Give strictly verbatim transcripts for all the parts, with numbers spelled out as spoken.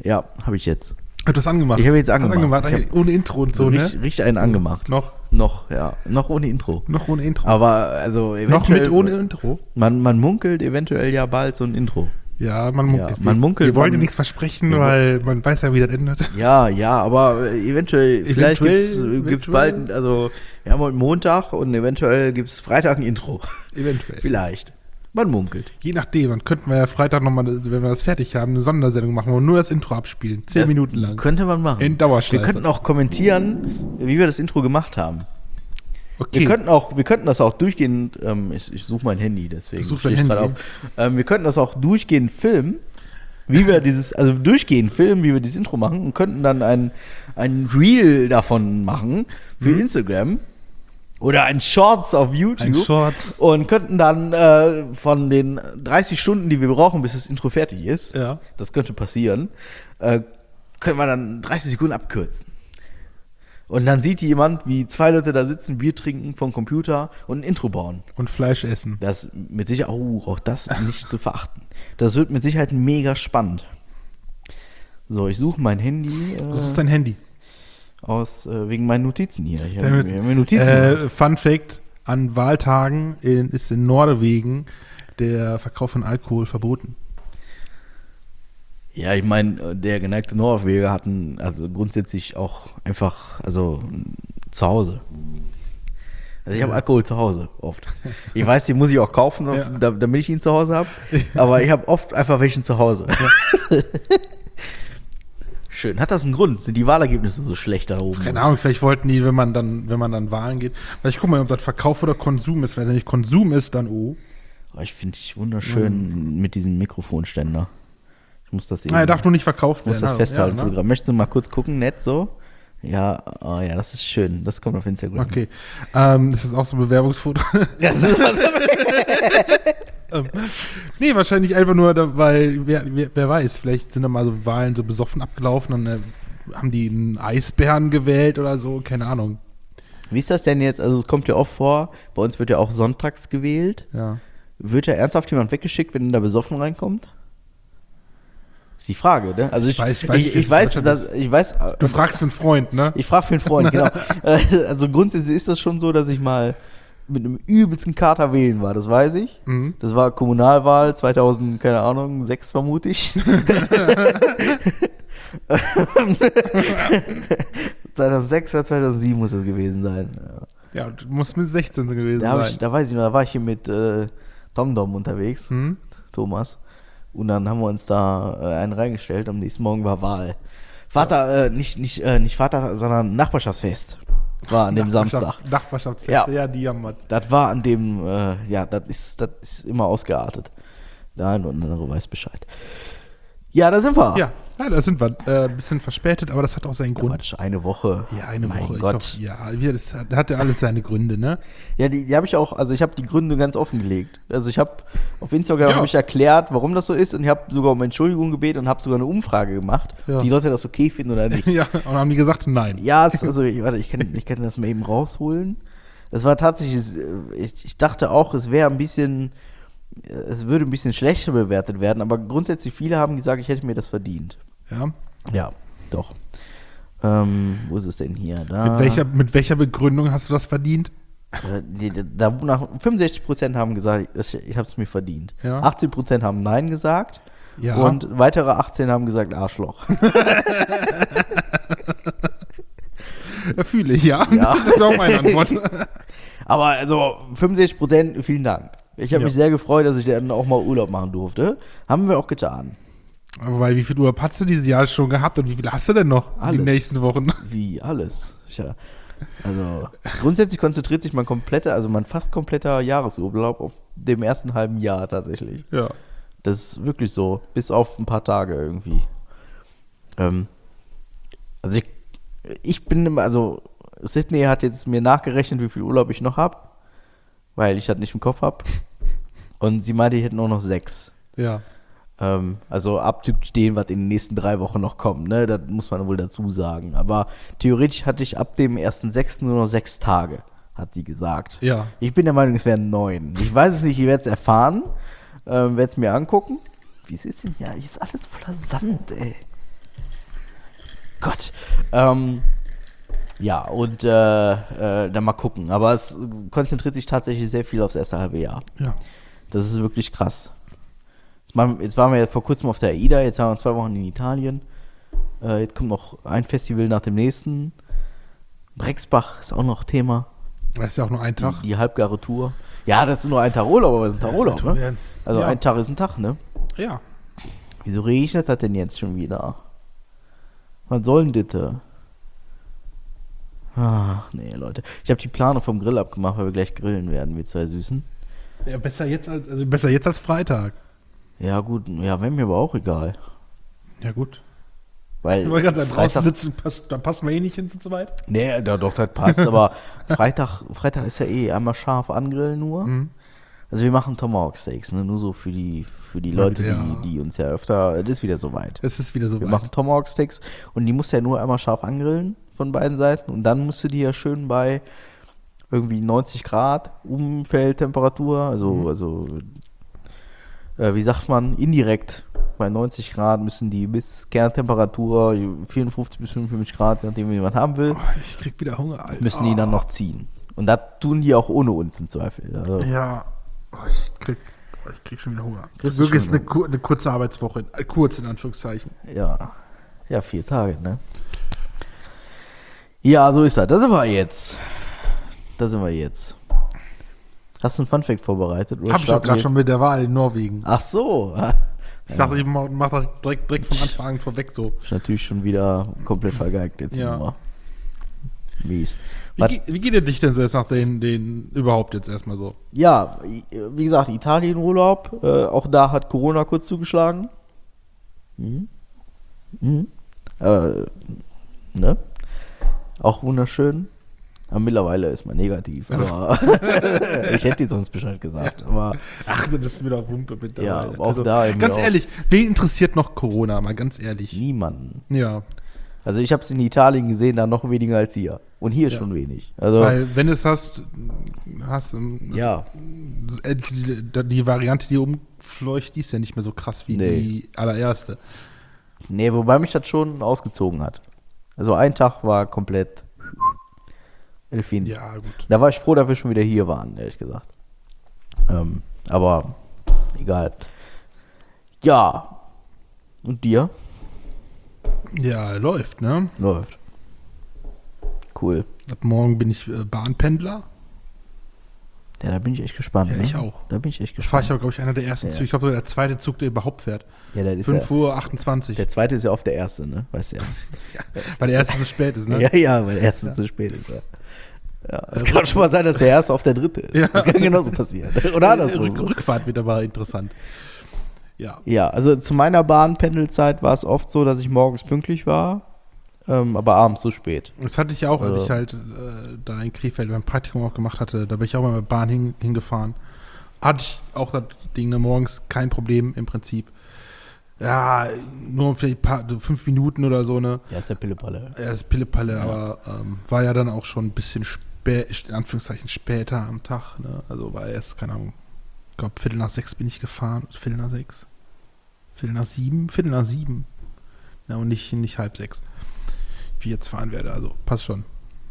Ja, habe ich jetzt. Hat du es angemacht? Ich habe jetzt angemacht. angemacht. Ich hab ohne Intro und so, richtig, ne? richtig einen angemacht. Noch? Noch, ja. Noch ohne Intro. Noch ohne Intro. Aber also eventuell. Noch mit ohne Intro? Man, man munkelt eventuell ja bald so ein Intro. Ja, man munkelt. Ja, man munkelt. Wir wollen man, ja nichts versprechen, weil man weiß ja, wie das endet. Ja, ja, aber eventuell, vielleicht Eventuell, gibt es eventuell. bald, also wir haben heute Montag und eventuell gibt es Freitag ein Intro. Eventuell. Vielleicht. Man munkelt. Je nachdem, dann könnten wir ja Freitag nochmal, wenn wir das fertig haben, eine Sondersendung machen, wo wir nur das Intro abspielen. Zehn Das Minuten lang. Könnte man machen. In Dauerschleife. Wir könnten auch kommentieren, wie wir das Intro gemacht haben. Okay. Wir könnten auch, wir könnten das auch durchgehend, ähm, ich, ich suche mein Handy, deswegen Du suchst stehe dein ich gerade Handy. auf. Ähm, wir könnten das auch durchgehend filmen, wie wir dieses, also durchgehend filmen, wie wir dieses Intro machen und könnten dann ein, ein Reel davon machen für Mhm. Instagram oder ein Shorts auf YouTube. Ein Short. Und könnten dann äh, von den dreißig Stunden, die wir brauchen, bis das Intro fertig ist, Ja. das könnte passieren, äh, können wir dann dreißig Sekunden abkürzen. Und dann sieht jemand, wie zwei Leute da sitzen, Bier trinken vom Computer und ein Intro bauen. Und Fleisch essen. Das mit Sicherheit, oh, auch das nicht zu verachten. Das wird mit Sicherheit mega spannend. So, ich suche mein Handy äh, Das ist dein Handy. aus, äh, wegen meinen Notizen hier. Ich habe Damit, mir mir Notizen gemacht. äh, Fun Fact: An Wahltagen in, ist in Norwegen der Verkauf von Alkohol verboten. Ja, ich meine, der geneigte Norweger hatten also grundsätzlich auch einfach, also zu Hause. Also ich habe Ja. Alkohol zu Hause, oft. Ich weiß, den muss ich auch kaufen, Ja. da, damit ich ihn zu Hause habe. Aber ich habe oft einfach welchen zu Hause. Schön. Hat das einen Grund? Sind die Wahlergebnisse so schlecht da oben? Keine Ahnung, vielleicht wollten die, wenn man dann, wenn man dann Wahlen geht. Vielleicht guck mal, ob das Verkauf oder Konsum ist. Wenn es nicht Konsum ist, dann oh. Oh, ich finde dich wunderschön mit diesem Mikrofonständer. Ich muss das eben, Ah, er darf nur nicht verkauft ich muss werden. das festhalten. Ja, ne? Fotograf. Möchtest du mal kurz gucken, nett so? Ja, oh ja, das ist schön. Das kommt auf Instagram. Okay. Ähm, das ist auch so ein Bewerbungsfoto. Das ist was ähm, nee, wahrscheinlich einfach nur, da, weil, wer, wer, wer weiß, vielleicht sind da mal so Wahlen so besoffen abgelaufen und äh, haben die einen Eisbären gewählt oder so, keine Ahnung. Wie ist das denn jetzt? Also es kommt ja oft vor, bei uns wird ja auch sonntags gewählt. Ja. Wird ja ernsthaft jemand weggeschickt, wenn da besoffen reinkommt? Ist die Frage, ne? Also ich, Ich weiß- ich, weiß ich, nicht, ich wie weiß, es dass, ich weiß, Du fragst für einen Freund, ne? ich frage für einen Freund, genau. Also grundsätzlich ist das schon so, dass ich mal mit einem übelsten Kater wählen war, das weiß ich. Mhm. Das war Kommunalwahl zweitausend, keine Ahnung, sechs vermute ich. zweitausendsechs oder zweitausendsieben muss das gewesen sein. Ja. Ja, du musst mit sechzehn gewesen Da, hab sein. ich, da weiß ich noch, da war ich hier mit äh, TomDom unterwegs, Hm? Thomas. Und dann haben wir uns da äh, einen reingestellt. Am nächsten Morgen war Wahl. Vater, äh, nicht, nicht, äh, nicht Vater, sondern Nachbarschaftsfest war an dem Samstag. Nachbarschaftsfest, Ja. ja, die jammert. Das war an dem, äh, ja, das ist, das ist immer ausgeartet. Der eine oder andere weiß Bescheid. Ja, da sind wir. Ja, ja, da sind wir. Äh, ein bisschen verspätet, aber das hat auch seinen Grund. Quatsch, eine Woche. Ja, eine mein Woche. Ich Gott. Hoffe, ja, wir- das hat, hat ja alles seine Gründe, ne? Ja, die, die habe ich auch, also ich habe die Gründe ganz offengelegt. Also ich habe auf Instagram Ja. hab ich erklärt, warum das so ist und ich habe sogar um Entschuldigung gebeten und habe sogar eine Umfrage gemacht, Ja. ob die Leute das okay finden oder nicht. Ja, und haben die gesagt, nein. Ja, es, also ich, warte, ich kann, ich kann das mal eben rausholen. Das war tatsächlich, ich, ich dachte auch, es wäre ein bisschen, es würde ein bisschen schlechter bewertet werden, aber grundsätzlich viele haben gesagt, ich hätte mir das verdient. Ja. Ja, doch. Ähm, wo ist es denn hier? Da, Mit, welcher, mit welcher Begründung hast du das verdient? Äh, die- die- Da, nach fünfundsechzig Prozent haben gesagt, ich, ich habe es mir verdient. Ja. achtzehn Prozent haben Nein gesagt. Ja. Und weitere achtzehn haben gesagt Arschloch. Ja, fühle ich, ja. Ja. Das ist auch meine Antwort. Aber also fünfundsechzig Prozent, vielen Dank. Ich habe Ja. mich sehr gefreut, dass ich dann auch mal Urlaub machen durfte. Haben wir auch getan. Aber wie viel Urlaub hast du dieses Jahr schon gehabt und wie viel hast du denn noch Alles. die nächsten Wochen? Wie alles. Ja. Also grundsätzlich konzentriert sich mein kompletter, also mein fast kompletter Jahresurlaub auf dem ersten halben Jahr tatsächlich. Ja. Das ist wirklich so, bis auf ein paar Tage irgendwie. Ähm, also ich, ich bin immer, also Sydney hat jetzt mir nachgerechnet, wie viel Urlaub ich noch habe, weil ich das nicht im Kopf habe. Und sie meinte, ich hätte nur noch sechs. Ja. Ähm, also abzüglich dem, was in den nächsten drei Wochen noch kommt, ne? Das muss man wohl dazu sagen. Aber theoretisch hatte ich ab dem ersten sechsten nur noch sechs Tage, hat sie gesagt. Ja. Ich bin der Meinung, es wären neun. Ich weiß es nicht, ich werde es erfahren, ähm, werde es mir angucken. Wieso ist denn hier? Hier ist alles voller Sand, ey. Gott. Ähm, ja, und äh, äh, dann mal gucken. Aber es konzentriert sich tatsächlich sehr viel aufs erste halbe Jahr. Ja. Das ist wirklich krass. Jetzt waren, jetzt waren wir ja vor kurzem auf der AIDA, jetzt haben wir zwei Wochen in Italien. Äh, jetzt kommt noch ein Festival nach dem nächsten. Brexbach ist auch noch Thema. Das ist ja auch nur ein Tag. Die, die halbgare Tour. Ja, das ist nur ein Tag Urlaub, aber es ist ein Tag Urlaub, ne? Also ja. ein Tag ist ein Tag, ne? Ja. Wieso regnet das denn jetzt schon wieder? Was soll denn das? Ach, nee, Leute. Ich habe die Planung vom Grill abgemacht, weil wir gleich grillen werden, wir zwei Süßen. Ja, besser jetzt als, also besser jetzt als Freitag. Ja, gut. Ja, wäre mir aber auch egal. Ja, gut. Weil Ich wollte gerade sagen, draußen Freitag, sitzen, passt, da passen wir eh nicht hin zu zweit. nee, da, doch, das passt. Aber Freitag, Freitag ist ja eh einmal scharf angrillen nur. Mhm. Also wir machen Tomahawk Steaks, ne? Nur so für die, für die Mal Leute, wieder, die, ja. die uns ja öfter, das ist wieder soweit. Es ist wieder so Wir weit. machen Tomahawk Steaks und die musst du ja nur einmal scharf angrillen von beiden Seiten und dann musst du die ja schön bei irgendwie neunzig Grad Umfeldtemperatur, also, Mhm. also äh, wie sagt man, indirekt bei neunzig Grad müssen die bis Kerntemperatur vierundfünfzig bis fünfundfünfzig Grad, je nachdem wie man haben will, Oh, ich krieg wieder Hunger, Alter. müssen die dann noch ziehen. Und das tun die auch ohne uns im Zweifel. Also, Ja. Oh, ich, krieg, oh, ich krieg schon wieder Hunger. Kriegst du Wirklich schon eine, Hunger? kur- eine kurze Arbeitswoche. Äh, kurz in Anführungszeichen. ja. Ja, vier Tage, ne? Ja, so ist das. Da sind wir jetzt. Da sind wir jetzt. Hast du ein Funfact vorbereitet? Oder Hab ich doch starten gerade wir- schon mit der Wahl in Norwegen. Ach so. Ich dachte, ich mach, mach das direkt, direkt von Anfang an vorweg so. Ist natürlich schon wieder komplett vergeigt jetzt. Ja. Ja. Mies. Wie, Was- ge- wie geht es dich denn so jetzt nach den, den überhaupt jetzt erstmal so? Ja, i- wie gesagt, Italienurlaub. Äh, auch da hat Corona kurz zugeschlagen. Mhm. Mhm. Äh, ne? Auch wunderschön. Aber mittlerweile ist man negativ. Aber ich hätte dir sonst Bescheid gesagt. Aber Ach, das ist wieder Wumpe mit dabei. Ja, auch da irgendwie Ganz auch. ehrlich, wen interessiert noch Corona? Mal ganz ehrlich. niemanden. Ja, Also ich habe es in Italien gesehen, da noch weniger als hier. Und hier Ja. schon wenig. Also weil wenn du es hast, hast du ja, äh, die, die Variante, die umfleucht, die ist ja nicht mehr so krass wie Nee. die allererste. nee, wobei mich das schon ausgezogen hat. Also ein Tag war komplett Elfin. Ja, gut. Da war ich froh, dass wir schon wieder hier waren, ehrlich gesagt. Ähm, aber egal. Ja. Und dir? Ja, läuft, ne? Läuft. Cool. Ab morgen bin ich äh, Bahnpendler. Ja, da bin ich echt gespannt. Ja, ne? ich auch. Da bin ich echt Das fahre gespannt. ich aber, glaube ich, einer der ersten Ja. Züge. Ich glaube, der zweite Zug, der überhaupt fährt. Ja, das ist fünf ja, Uhr achtundzwanzig. der zweite ist ja oft der erste, ne? Weißt du ja. Weil der erste so spät ist, ne? Ja, ja, weil der erste zu spät ist. Ja. Ja, es kann schon mal sein, dass der erste auf der dritte ist. Ja. Das kann genauso passieren. Oder andersrum. Rück, Rückfahrt wird aber interessant. Ja. Ja, also zu meiner Bahnpendelzeit war es oft so, dass ich morgens pünktlich war, ähm, aber abends so spät. Das hatte ich ja auch, als Also- ich halt äh, da in Krefeld beim Praktikum auch gemacht hatte. Da bin ich auch mal mit der Bahn hin, hingefahren. Hatte ich auch das Ding ne, morgens kein Problem im Prinzip. Ja, nur vielleicht ein paar, so fünf Minuten oder so, ne? Ja, ist der Pillepalle. Er ist Pillepalle, aber ähm, war ja dann auch schon ein bisschen spät, in Anführungszeichen später am Tag, ne? Also war erst, keine Ahnung, ich glaube Viertel nach sechs bin ich gefahren. Viertel nach sechs? Viertel nach sieben? Viertel nach sieben. Ja, und nicht, nicht halb sechs. Wie ich jetzt fahren werde, also passt schon.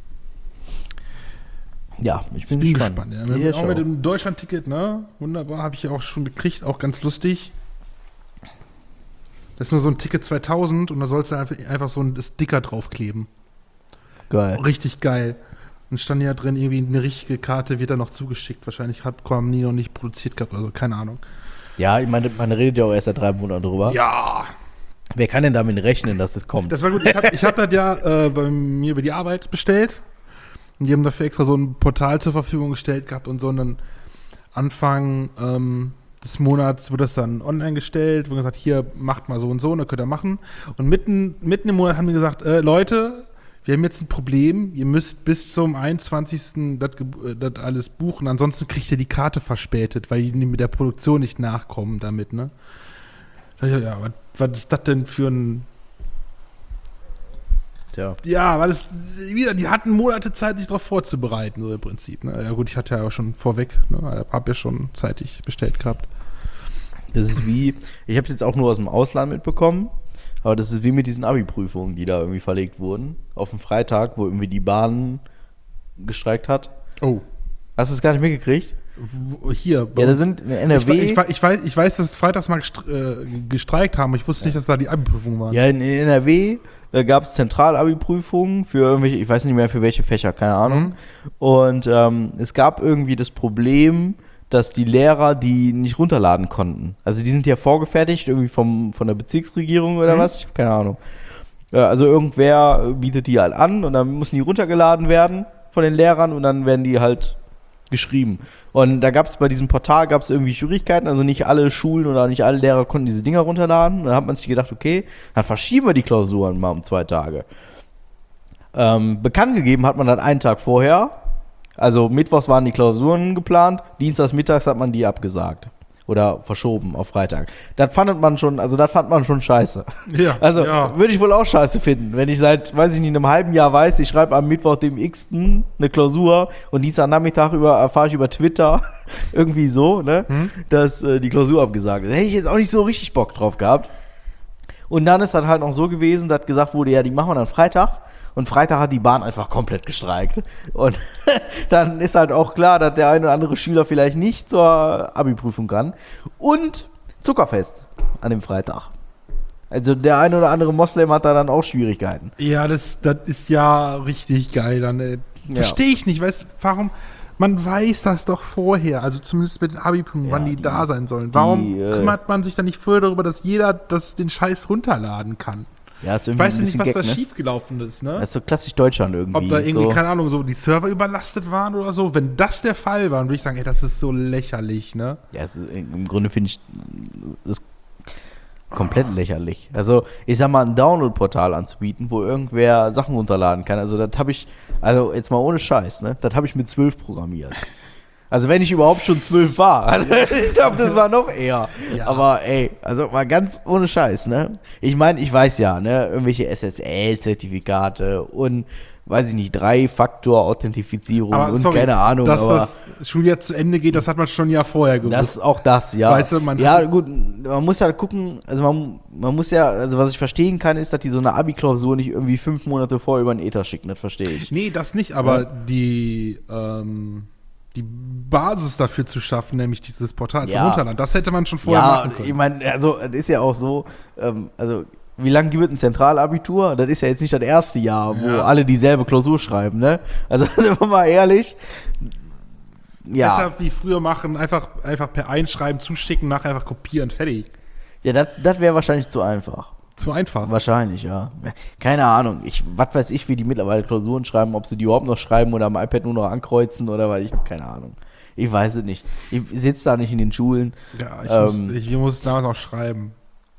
Ja, ich bin, Bin gespannt. gespannt, ja. Ja, Mit, ich auch mit auch. dem Deutschland-Ticket, ne? Wunderbar, habe ich ja auch schon gekriegt, auch ganz lustig. Das ist nur so ein Ticket zweitausend und da sollst du einfach, einfach so ein Sticker draufkleben. Geil. Richtig geil. Und stand ja drin, irgendwie eine richtige Karte wird da noch zugeschickt. Wahrscheinlich hat Quam nie noch nicht produziert gehabt, also keine Ahnung. Ja, ich meine, man redet ja auch erst seit drei Monaten drüber. Ja, Wer kann denn damit rechnen, dass es kommt? das war gut. Ich habe ich hab das ja äh, bei mir über die Arbeit bestellt. Und die haben dafür extra so ein Portal zur Verfügung gestellt gehabt und so. Und dann Anfang ähm, des Monats wurde das dann online gestellt. Wurde gesagt, hier, macht mal so und so, und dann könnt ihr machen. Und mitten, mitten im Monat haben die gesagt, äh, Leute, wir haben jetzt ein Problem. Ihr müsst bis zum einundzwanzigsten das ge- äh, das alles buchen. Ansonsten kriegt ihr die Karte verspätet, weil die mit der Produktion nicht nachkommen damit, ne? Da dachte ich, ja, was, was ist das denn für ein... Tja. Ja, weil das, wie gesagt, die hatten Monate Zeit, sich darauf vorzubereiten, so im Prinzip. Ne? Ja gut, ich hatte ja auch schon vorweg, ne? Hab ja schon zeitig bestellt gehabt. Das ist wie, ich habe es jetzt auch nur aus dem Ausland mitbekommen, Aber das ist wie mit diesen Abi-Prüfungen, die da irgendwie verlegt wurden. Auf den Freitag, wo irgendwie die Bahn gestreikt hat. Oh. Hast du es gar nicht mitgekriegt? Wo, hier. Ja, da sind in N R W. Ich, ich, ich, weiß, ich weiß, dass es freitags mal gestr- äh, gestreikt haben. Ich wusste nicht, dass da die Abi-Prüfungen waren. Ja, in, in N R W äh, gab es Zentral-Abi-Prüfungen für irgendwelche, ich weiß nicht mehr für welche Fächer, keine Ahnung. Mhm. Und ähm, es gab irgendwie das Problem, dass die Lehrer die nicht runterladen konnten. Also die sind ja vorgefertigt, irgendwie vom, von der Bezirksregierung oder Mhm. was, ich habe keine Ahnung. Äh, also irgendwer bietet die halt an und dann müssen die runtergeladen werden von den Lehrern und dann werden die halt geschrieben. Und da gab es bei diesem Portal gab es irgendwie Schwierigkeiten, also nicht alle Schulen oder nicht alle Lehrer konnten diese Dinger runterladen. Da hat man sich gedacht, okay, dann verschieben wir die Klausuren mal um zwei Tage. Ähm, bekannt gegeben hat man dann einen Tag vorher. Also mittwochs waren die Klausuren geplant, dienstags mittags hat man die abgesagt. Oder verschoben auf Freitag. Das fand man schon, also das fand man schon scheiße. Ja, Also ja. würde ich wohl auch scheiße finden, wenn ich seit, weiß ich nicht, einem halben Jahr weiß, ich schreibe am Mittwoch dem X-ten eine Klausur und Dienstagnachmittag über, erfahre ich über Twitter, irgendwie so, ne, Hm? dass äh, die Klausur abgesagt ist. Da hätte ich jetzt auch nicht so richtig Bock drauf gehabt. Und dann ist das halt noch so gewesen, dass gesagt wurde, ja, die machen wir dann Freitag. Und Freitag hat die Bahn einfach komplett gestreikt. Und dann ist halt auch klar, dass der ein oder andere Schüler vielleicht nicht zur Abi-Prüfung kann. Und Zuckerfest an dem Freitag. Also der ein oder andere Moslem hat da dann auch Schwierigkeiten. Ja, das, das ist ja richtig geil. Dann äh, Ja. verstehe ich nicht, weißt warum? Man weiß das doch vorher, also zumindest mit den Abi-Prüfungen, Ja, wann die, die- da sein sollen. Warum die, äh, kümmert man sich dann nicht vorher darüber, dass jeder das, den Scheiß runterladen kann? Ja, ist Ich irgendwie weiß ein ja nicht, bisschen was Gag, da ne? schiefgelaufen ist, ne? Das ist so klassisch Deutschland irgendwie. Ob da irgendwie, so. keine Ahnung, so die Server überlastet waren oder so. Wenn das der Fall war, dann würde ich sagen, ey, das ist so lächerlich, ne? Ja, es ist, im Grunde finde ich das komplett lächerlich. Also, ich sag mal, ein Download-Portal anzubieten, wo irgendwer Sachen runterladen kann. Also, das habe ich, also jetzt mal ohne Scheiß, ne? Das habe ich mit zwölf programmiert. Also, wenn ich überhaupt schon zwölf war. Also, ich glaube, das war noch eher. Ja. Aber ey, also mal ganz ohne Scheiß, ne? Ich meine, ich weiß ja, ne? Irgendwelche S S L-Zertifikate und, weiß ich nicht, Drei-Faktor-Authentifizierung und sorry, keine Ahnung. dass aber das Schuljahr zu Ende geht, das hat man schon ja vorher gewusst. das auch das, ja. Weißt du, man ja, hat- gut, man muss ja gucken, also man, man muss ja, also was ich verstehen kann, ist, dass die so eine Abi-Klausur nicht irgendwie fünf Monate vorher über den Ether schicken, das verstehe ich. Nee, das nicht, aber Ja. die, ähm, die Basis dafür zu schaffen, nämlich dieses Portal zum Ja. Runterladen, das hätte man schon vorher Ja, machen können. ich meine, also, das ist ja auch so, ähm, also, wie lange gibt ein Zentralabitur? Das ist ja jetzt nicht das erste Jahr, wo Ja. alle dieselbe Klausur schreiben, ne? Also, sind wir mal ehrlich. Ja, Deshalb wie früher machen, einfach, einfach per Einschreiben zuschicken, nachher einfach kopieren, fertig. ja das das wäre wahrscheinlich zu einfach. Zu einfach. Wahrscheinlich, ja. Keine Ahnung. Ich, was weiß ich, wie die mittlerweile Klausuren schreiben, ob sie die überhaupt noch schreiben oder am iPad nur noch ankreuzen oder weil ich habe keine Ahnung. Ich weiß es nicht. Ich sitze da nicht in den Schulen. Ja, ich, Ähm, muss, ich, ich muss damals auch schreiben.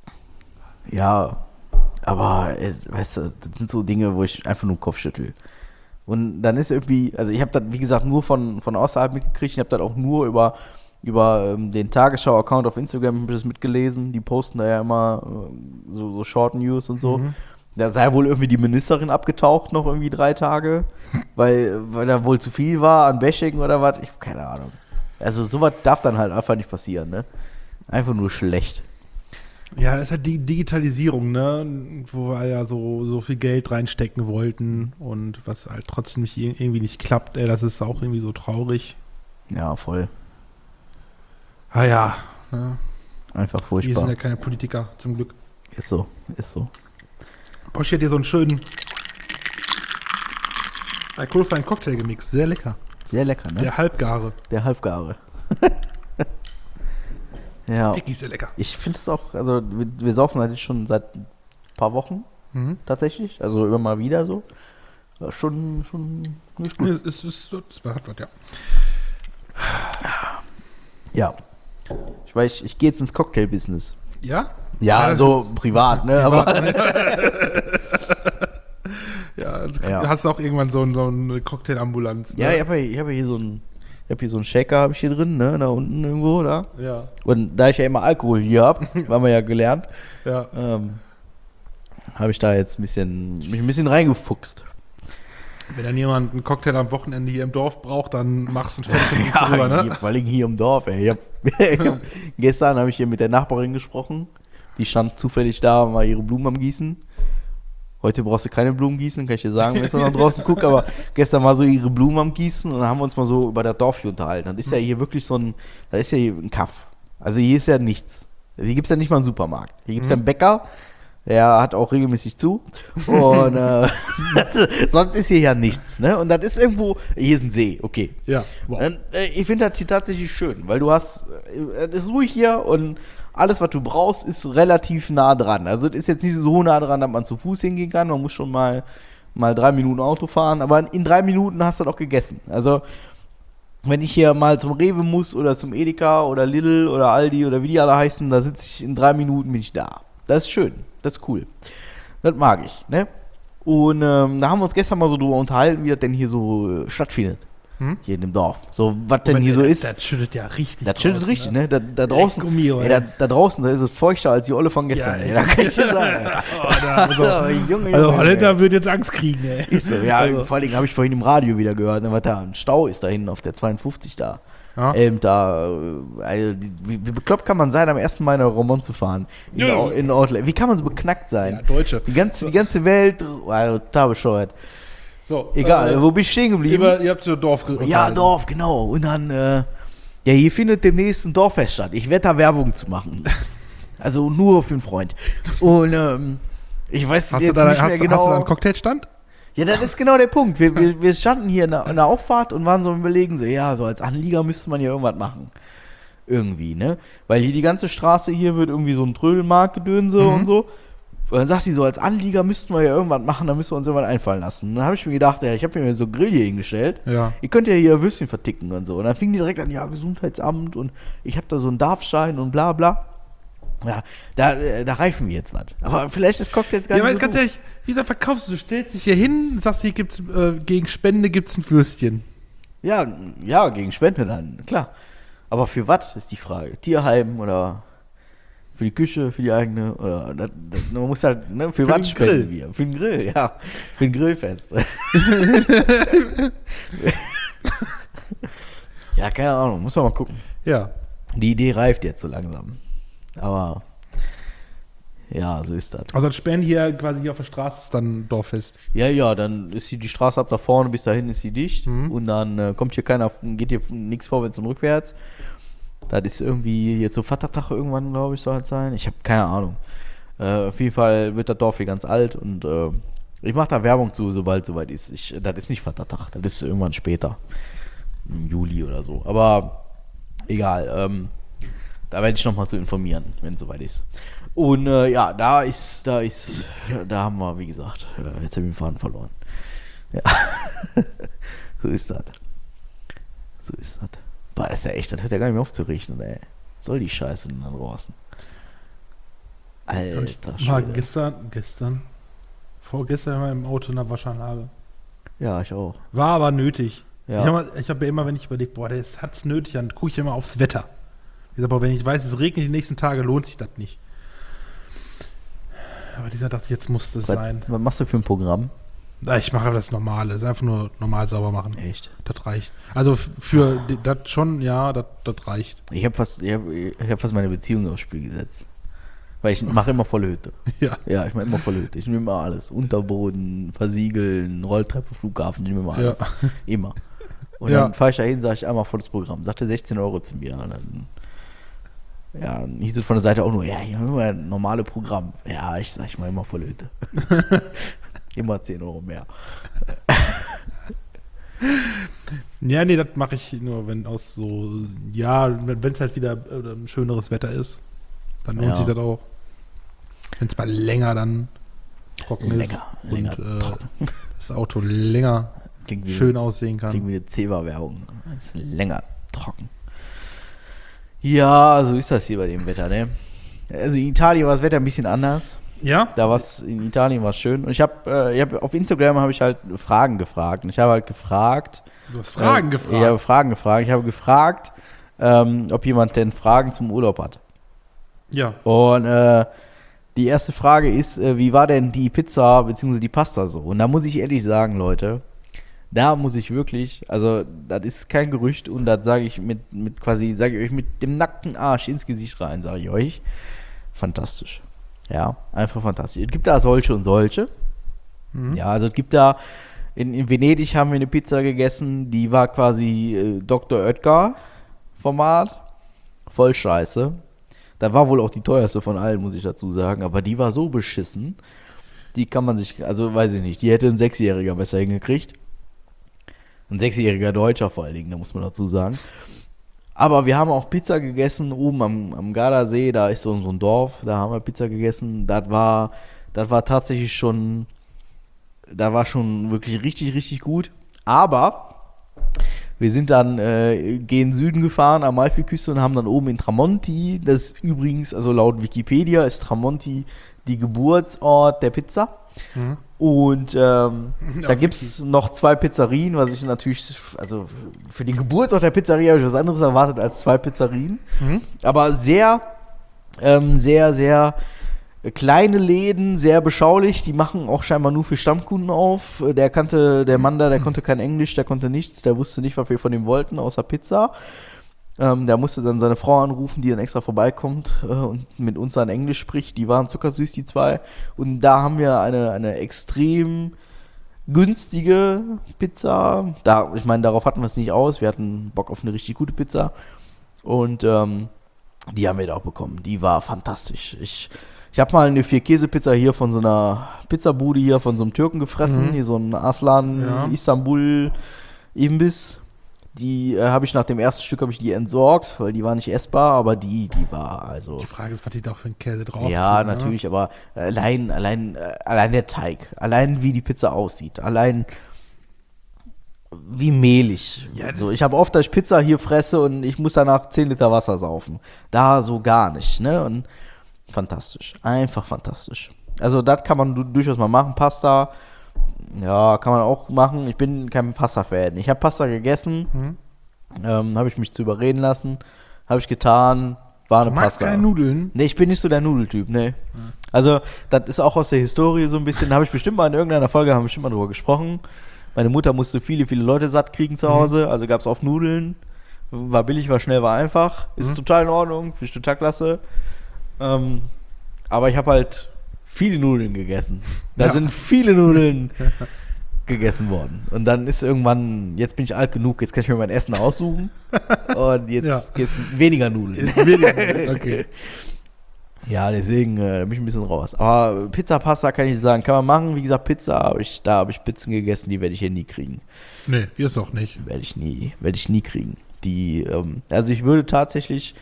Ja, aber äh, weißt du, das sind so Dinge, wo ich einfach nur den Kopf schüttel. Und dann ist irgendwie, also ich habe das, wie gesagt, nur von, von außerhalb mitgekriegt. Ich habe das auch nur über, über ähm, den Tagesschau-Account auf Instagram hab ich das mitgelesen. Die posten da ja immer äh, so, so Short News und so. Mhm. Da sei wohl irgendwie die Ministerin abgetaucht noch irgendwie drei Tage, weil, weil da wohl zu viel war an Bashing oder was. Ich habe keine Ahnung. Also sowas darf dann halt einfach nicht passieren, ne? Einfach nur schlecht. Ja, das ist halt die Digitalisierung, ne? Wo wir ja so, so viel Geld reinstecken wollten und was halt trotzdem nicht, irgendwie nicht klappt. Ey, das ist auch irgendwie so traurig. Ja, voll. Ah ja, ne? Einfach Wir furchtbar. sind ja keine Politiker, zum Glück. Ist so, ist so. Boschi hat hier so einen schönen alkoholfreien Cocktail gemixt. Sehr lecker. Sehr lecker, ne? Der Halbgare. Der Halbgare. Ja, Wirklich sehr lecker. ich finde es auch, also wir, wir saufen halt jetzt schon seit ein paar Wochen Mhm. tatsächlich, also immer mal wieder so. Ja, schon, schon nicht Nee, gut. es ist, es ist, hat was, ja. Ja. Ich weiß, ich, ich gehe jetzt ins Cocktail-Business. Ja? Ja, Ja, so privat, ne? privat, Aber Ja, also Ja. hast du auch irgendwann so, ein- so eine Cocktailambulanz. Ne? ja, ich habe hier, ich hab hier so einen, ich habe hier so einen Shaker, habe ich hier drin, ne? Da unten irgendwo, da. Ja, Und da ich ja immer Alkohol hier habe, haben wir ja gelernt, ja. ähm, habe ich da jetzt ein bisschen, mich ein bisschen reingefuchst. Wenn dann jemand einen Cocktail am Wochenende hier im Dorf braucht, dann machst du ein Foto und Ja, drüber, hier, ne? vor allem hier im Dorf, ey. Ich hab, ich hab, gestern habe ich hier mit der Nachbarin gesprochen Die stand zufällig da, war ihre Blumen am Gießen. Heute brauchst du keine Blumen gießen, kann ich dir sagen, wenn ich nach draußen gucke, aber gestern war so ihre Blumen am Gießen und dann haben wir uns mal so über das Dorf hier unterhalten. Das ist ja hier wirklich so ein, das ist ja hier ein Kaff. Also hier ist ja nichts. Hier gibt es ja nicht mal einen Supermarkt. Hier gibt es ja einen Bäcker, der hat auch regelmäßig zu. Und äh, sonst ist hier ja nichts. Ne? Und das ist irgendwo, hier ist ein See, okay. Ja, wow. Dann, äh, ich finde das hier tatsächlich schön, weil du hast, äh, es ist ruhig hier und alles, was du brauchst, ist relativ nah dran. Also es ist jetzt nicht so nah dran, dass man zu Fuß hingehen kann. Man muss schon mal, mal drei Minuten Auto fahren, aber in drei Minuten hast du doch gegessen. Also wenn ich hier mal zum Rewe muss oder zum Edeka oder Lidl oder Aldi oder wie die alle heißen, da sitze ich in drei Minuten, bin ich da. Das ist schön, das ist cool. Das mag ich, ne? Und ähm, da haben wir uns gestern mal so drüber unterhalten, wie das denn hier so äh, stattfindet. Hm? Hier in dem Dorf. So, was denn Aber hier so das, ist. Das schüttet ja richtig. Das schüttet draußen, richtig, ne? Da, da draußen, Gummi, ey, da, da draußen, da ist es feuchter als die Olle von gestern. Ja, ey. Da kann ich dir sagen. oh, da, also, Also, Junge, Junge, also Junge, Holländer ey. wird jetzt Angst kriegen, ey. Ist so, ja, Also. vor allen Dingen habe ich vorhin im Radio wieder gehört, ne, was da ein Stau ist da hinten auf der zweiundfünfzig da. Ja. Ähm, da, äh, also, wie, wie bekloppt kann man sein, am ersten Mal in Romont zu fahren? In, Ja. in Outlet. Wie kann man so beknackt sein? Ja, Deutsche. Die ganze, die ganze Welt, also, total bescheuert. So, Egal, äh, wo bin ich stehen geblieben? Über, ihr habt so Dorf ge- Ja, Dorf, genau. Und dann, äh, ja, hier findet demnächst ein Dorffest statt. Ich werde da Werbung zu machen. Also nur für einen Freund. Und ähm, ich weiß Hast, jetzt du da, nicht hast, mehr du- genau. hast du da einen Cocktailstand? Ja, das ist genau der Punkt. Wir, wir, wir standen hier in der, in der Auffahrt und waren so am Überlegen, so, ja, so als Anlieger müsste man ja irgendwas machen. Irgendwie, ne? Weil hier die ganze Straße hier wird irgendwie so ein Trödelmarkt-Gedönse Mhm. und so. Und dann sagt die so, als Anlieger müssten wir ja irgendwas machen, da müssen wir uns irgendwas einfallen lassen. Und dann habe ich mir gedacht, ja, ich habe mir so Grill hier hingestellt. Ja. Ihr könnt ja hier Würstchen verticken und so. Und dann fing die direkt an, ja, Gesundheitsamt und ich habe da so einen Darfschein und bla bla. Ja, da, äh, da reifen wir jetzt was. Aber vielleicht ist Cocktail jetzt gar Ja, nicht aber so ganz doof. ehrlich, wie gesagt, verkaufst du, du stellst dich hier hin, sagst, hier gibt's, äh, gegen Spende gibt's ein Würstchen. Ja, ja, gegen Spende dann, klar. Aber für was ist die Frage? Tierheim oder für die Küche, für die eigene? Oder das, das, man muss halt, ne, für, Für was den spenden Grill. wir? Für den Grill, ja. Für den Grillfest. Ja, keine Ahnung, muss man mal gucken. Ja. Die Idee reift jetzt so langsam. Aber ja, so ist das. Also das Spenden hier quasi hier auf der Straße ist dann Dorffest. Ja, ja, dann ist die, die Straße ab da vorne, bis dahin ist sie dicht. Mhm. Und dann äh, kommt hier keiner, geht hier nichts vorwärts und rückwärts. Das ist irgendwie jetzt so Vatertag irgendwann, glaube ich, soll das sein. Ich habe keine Ahnung. Äh, auf jeden Fall wird das Dorf hier ganz alt und äh, ich mache da Werbung zu, sobald es soweit ist. Ich, das ist nicht Vatertag, das ist irgendwann später. Im Juli oder so. Aber egal. Ähm, da werde ich nochmal zu informieren, wenn es soweit ist. Und äh, ja, da ist, da ist, ja, da haben wir, wie gesagt, äh, jetzt habe ich den Faden verloren. Ja. So ist das. So ist das. Boah, das ist ja echt, das hört ja gar nicht mehr auf zu regnen, ey. Soll die Scheiße denn dann draußen? Und ich Alter war Schwede. gestern, gestern, vorgestern war im Auto in der Waschanlage. Ja, ich auch. War aber nötig. Ja. Ich habe ich hab ja immer, wenn ich überlege, boah, der hat es nötig, dann gucke ich immer aufs Wetter. Ich sag, aber wenn ich weiß, es regnet die nächsten Tage, lohnt sich das nicht. Aber dieser dachte, jetzt muss das Was, sein. was machst du für ein Programm? Na, ich mache das Normale, ist einfach nur normal sauber machen. Echt? Das reicht. Also f- für die- das schon, ja, das das reicht. Ich habe fast, ich hab, ich hab fast meine Beziehung aufs Spiel gesetzt. Weil ich mache immer volle Hütte. Ja. Ja, ich mache immer volle Hütte. Ich nehme immer alles. Unterboden, Versiegeln, Rolltreppe, Flughafen, ich nehme immer alles. Ja. Immer. Und Ja. dann fahre ich da hin, sage ich einmal volles Programm. Sagte sechzehn Euro zu mir. Und dann, ja, dann hieß es von der Seite auch nur, ja, ich mache immer ein normales Programm. Ja, ich sage, ich mache immer volle Hütte. Immer zehn Euro mehr. Ja, nee, das mache ich nur, wenn aus so, ja, wenn es halt wieder äh, ein schöneres Wetter ist, dann lohnt Ja. sich das auch. Wenn es mal länger dann trocken Länger, ist länger und äh, trocken. das Auto länger Klingt wie, schön aussehen kann. klingt wie eine Ceva-Werbung. Ist länger trocken. Ja, so ist das hier bei dem Wetter, ne? Also in Italien war das Wetter ein bisschen anders. Ja? Da war es, in Italien war es schön. Und ich habe, äh, ich hab, auf Instagram habe ich halt Fragen gefragt. Und ich habe halt gefragt. Du hast Fragen äh, gefragt. Ich habe Fragen gefragt. Ich habe gefragt, ähm, ob jemand denn Fragen zum Urlaub hat. Ja. Und äh, die erste Frage ist, äh, wie war denn die Pizza bzw. die Pasta so? Und da muss ich ehrlich sagen, Leute, da muss ich wirklich, also das ist kein Gerücht und das sage ich mit, mit quasi, sage ich euch mit dem nackten Arsch ins Gesicht rein, sage ich euch. fantastisch. Ja, einfach fantastisch. Es gibt da solche und solche. Mhm. Ja, also es gibt da, in, in Venedig haben wir eine Pizza gegessen, die war quasi äh, Doktor Oetker Format. Voll scheiße. Da war wohl auch die teuerste von allen, muss ich dazu sagen. Aber die war so beschissen. Die kann man sich, also weiß ich nicht, die hätte ein Sechsjähriger besser hingekriegt. Ein sechsjähriger Deutscher vor allen Dingen, da muss man dazu sagen. Aber wir haben auch Pizza gegessen, oben am, am Gardasee, da ist so, so ein Dorf, da haben wir Pizza gegessen. Das war, das war tatsächlich schon, da war schon wirklich richtig, richtig gut. Aber wir sind dann, äh, gen Süden gefahren, Amalfiküste und haben dann oben in Tramonti, das ist übrigens, also laut Wikipedia ist Tramonti die Geburtsort der Pizza. Mhm. Und ähm, Ja, da gibt es noch zwei Pizzerien, was ich natürlich, also für den Geburtsort der Pizzeria habe ich was anderes erwartet als zwei Pizzerien. Mhm. Aber sehr, ähm, sehr, sehr kleine Läden, sehr beschaulich. Die machen auch scheinbar nur für Stammkunden auf. Der kannte, der Mann da, der konnte kein Englisch, der konnte nichts, der wusste nicht, was wir von ihm wollten, außer Pizza. Ähm, der musste dann seine Frau anrufen, die dann extra vorbeikommt äh, und mit uns dann Englisch spricht. Die waren zuckersüß, die zwei. Und da haben wir eine, eine extrem günstige Pizza. Da, ich meine, darauf hatten wir es nicht aus. Wir hatten Bock auf eine richtig gute Pizza. Und ähm, die haben wir da auch bekommen. Die war fantastisch. Ich, ich habe mal eine Vier-Käse-Pizza hier von so einer Pizzabude hier von so einem Türken gefressen. Mhm. Hier so ein Aslan Ja. Istanbul-Imbiss. Die äh, habe ich nach dem ersten Stück habe ich die entsorgt, weil die war nicht essbar, aber die, die war also. Die Frage ist, was die da auch für einen Käse drauf Ja, tun, ne? natürlich, aber allein, allein, äh, allein der Teig, allein wie die Pizza aussieht, allein wie mehlig. Ja, das- so, ich habe oft, dass ich Pizza hier fresse und ich muss danach zehn Liter Wasser saufen. Da so gar nicht, ne? Und fantastisch, einfach fantastisch. Also das kann man du- durchaus mal machen, Pasta. Ja, kann man auch machen. Ich bin kein Pasta-Fan. Ich habe Pasta gegessen, Mhm. ähm, habe ich mich zu überreden lassen, habe ich getan, war eine Du magst Pasta. keine Nudeln? Nee, ich bin nicht so der Nudeltyp, nee. Also, das ist auch aus der Historie so ein bisschen, da habe ich bestimmt mal in irgendeiner Folge, haben wir bestimmt mal drüber gesprochen. Meine Mutter musste viele, viele Leute satt kriegen zu Hause, also gab es oft Nudeln. War billig, war schnell, war einfach. Ist Mhm. total in Ordnung, finde ich total klasse. Ähm, aber ich habe halt viele Nudeln gegessen. Da Ja. sind viele Nudeln gegessen worden. Und dann ist irgendwann, jetzt bin ich alt genug, jetzt kann ich mir mein Essen aussuchen. Und jetzt Ja. gibt's weniger Nudeln. Ist weniger Nudeln, okay. Ja, deswegen äh, da bin ich ein bisschen raus. Aber Pizza, Pasta kann ich sagen, kann man machen. Wie gesagt, Pizza, hab ich, da habe ich Pizzen gegessen, die werde ich hier nie kriegen. Nee, wir es auch nicht. Werde ich nie, werde ich nie kriegen. Die, ähm, also ich würde tatsächlich,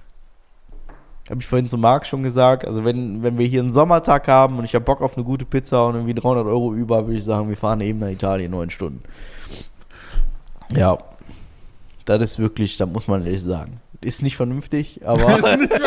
habe ich vorhin zu Marc schon gesagt, also wenn, wenn wir hier einen Sommertag haben und ich habe Bock auf eine gute Pizza und irgendwie dreihundert Euro über, würde ich sagen, wir fahren eben nach Italien neun Stunden. Ja, das ist wirklich, da muss man ehrlich sagen. Ist nicht vernünftig, aber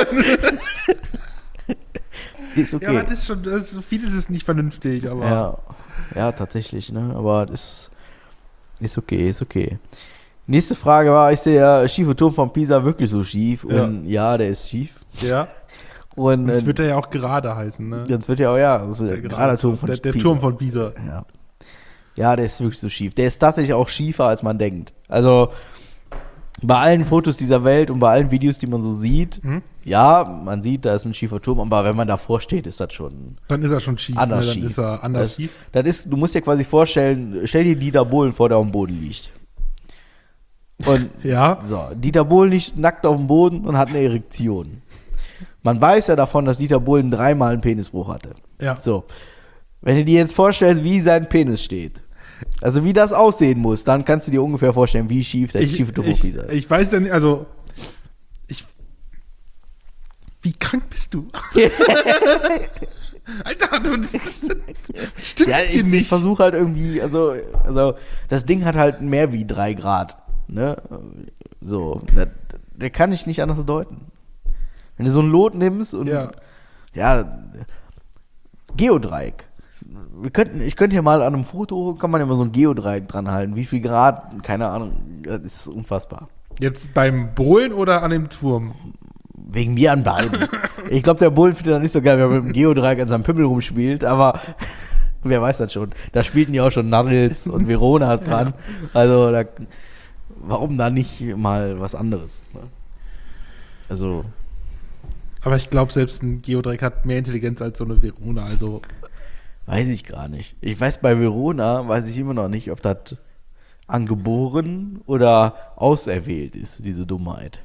ist okay. Ja, aber das ist schon, das ist, vieles ist nicht vernünftig, aber Ja, ja, tatsächlich, ne? Aber das ist okay, ist okay. Nächste Frage war, ist der schiefe Turm von Pisa wirklich so schief? Ja. Und ja, der ist schief. ja. Und Und es äh, wird ja auch gerade heißen, ne? das wird ja auch, ja, das ist der gerade Turm von der, der Pisa. Turm von Pisa. Ja. Ja, der ist wirklich so schief. Der ist tatsächlich auch schiefer, als man denkt. Also bei allen Fotos dieser Welt und bei allen Videos, die man so sieht, Hm? ja, man sieht, da ist ein schiefer Turm, aber wenn man davor steht, ist das schon Dann ist er schon schief. anders ne? Dann schief. ist er anders das, schief. Das ist, du musst dir quasi vorstellen, stell dir Dieter Bohlen vor, der auf dem Boden liegt. Und Ja. so, Dieter Bohlen liegt nackt auf dem Boden und hat eine Erektion. Man weiß ja davon, dass Dieter Bohlen dreimal einen Penisbruch hatte. Ja. So, wenn du dir jetzt vorstellst, wie sein Penis steht, also wie das aussehen muss, dann kannst du dir ungefähr vorstellen, wie schief der Ich, schiefe Turm ich, ist. ich weiß ja nicht, also ich. Wie krank bist du? Alter, du, das, das stimmt Ja, hier ich, ich nicht. versuche halt irgendwie, also, also das Ding hat halt mehr wie drei Grad. Ne? So, das, der kann ich nicht anders deuten. Wenn du so ein Lot nimmst und Ja. ja, Geodreieck. Wir könnten, ich könnte hier mal an einem Foto, kann man ja mal so ein Geodreieck dran halten. Wie viel Grad, keine Ahnung, das ist unfassbar. Jetzt beim Bohlen oder an dem Turm? Wegen mir an beiden. Ich glaube, der Bullen findet das nicht so geil, wenn er mit dem Geodreieck an seinem Pimmel rumspielt, aber wer weiß das schon. Da spielten ja auch schon Nuddles und Veronas dran. Also, da, warum da nicht mal was anderes? Ne? Also, Aber ich glaube, selbst ein Geodreieck hat mehr Intelligenz als so eine Verona, also. Weiß ich gar nicht. Ich weiß, bei Verona weiß ich immer noch nicht, ob das angeboren oder auserwählt ist, diese Dummheit.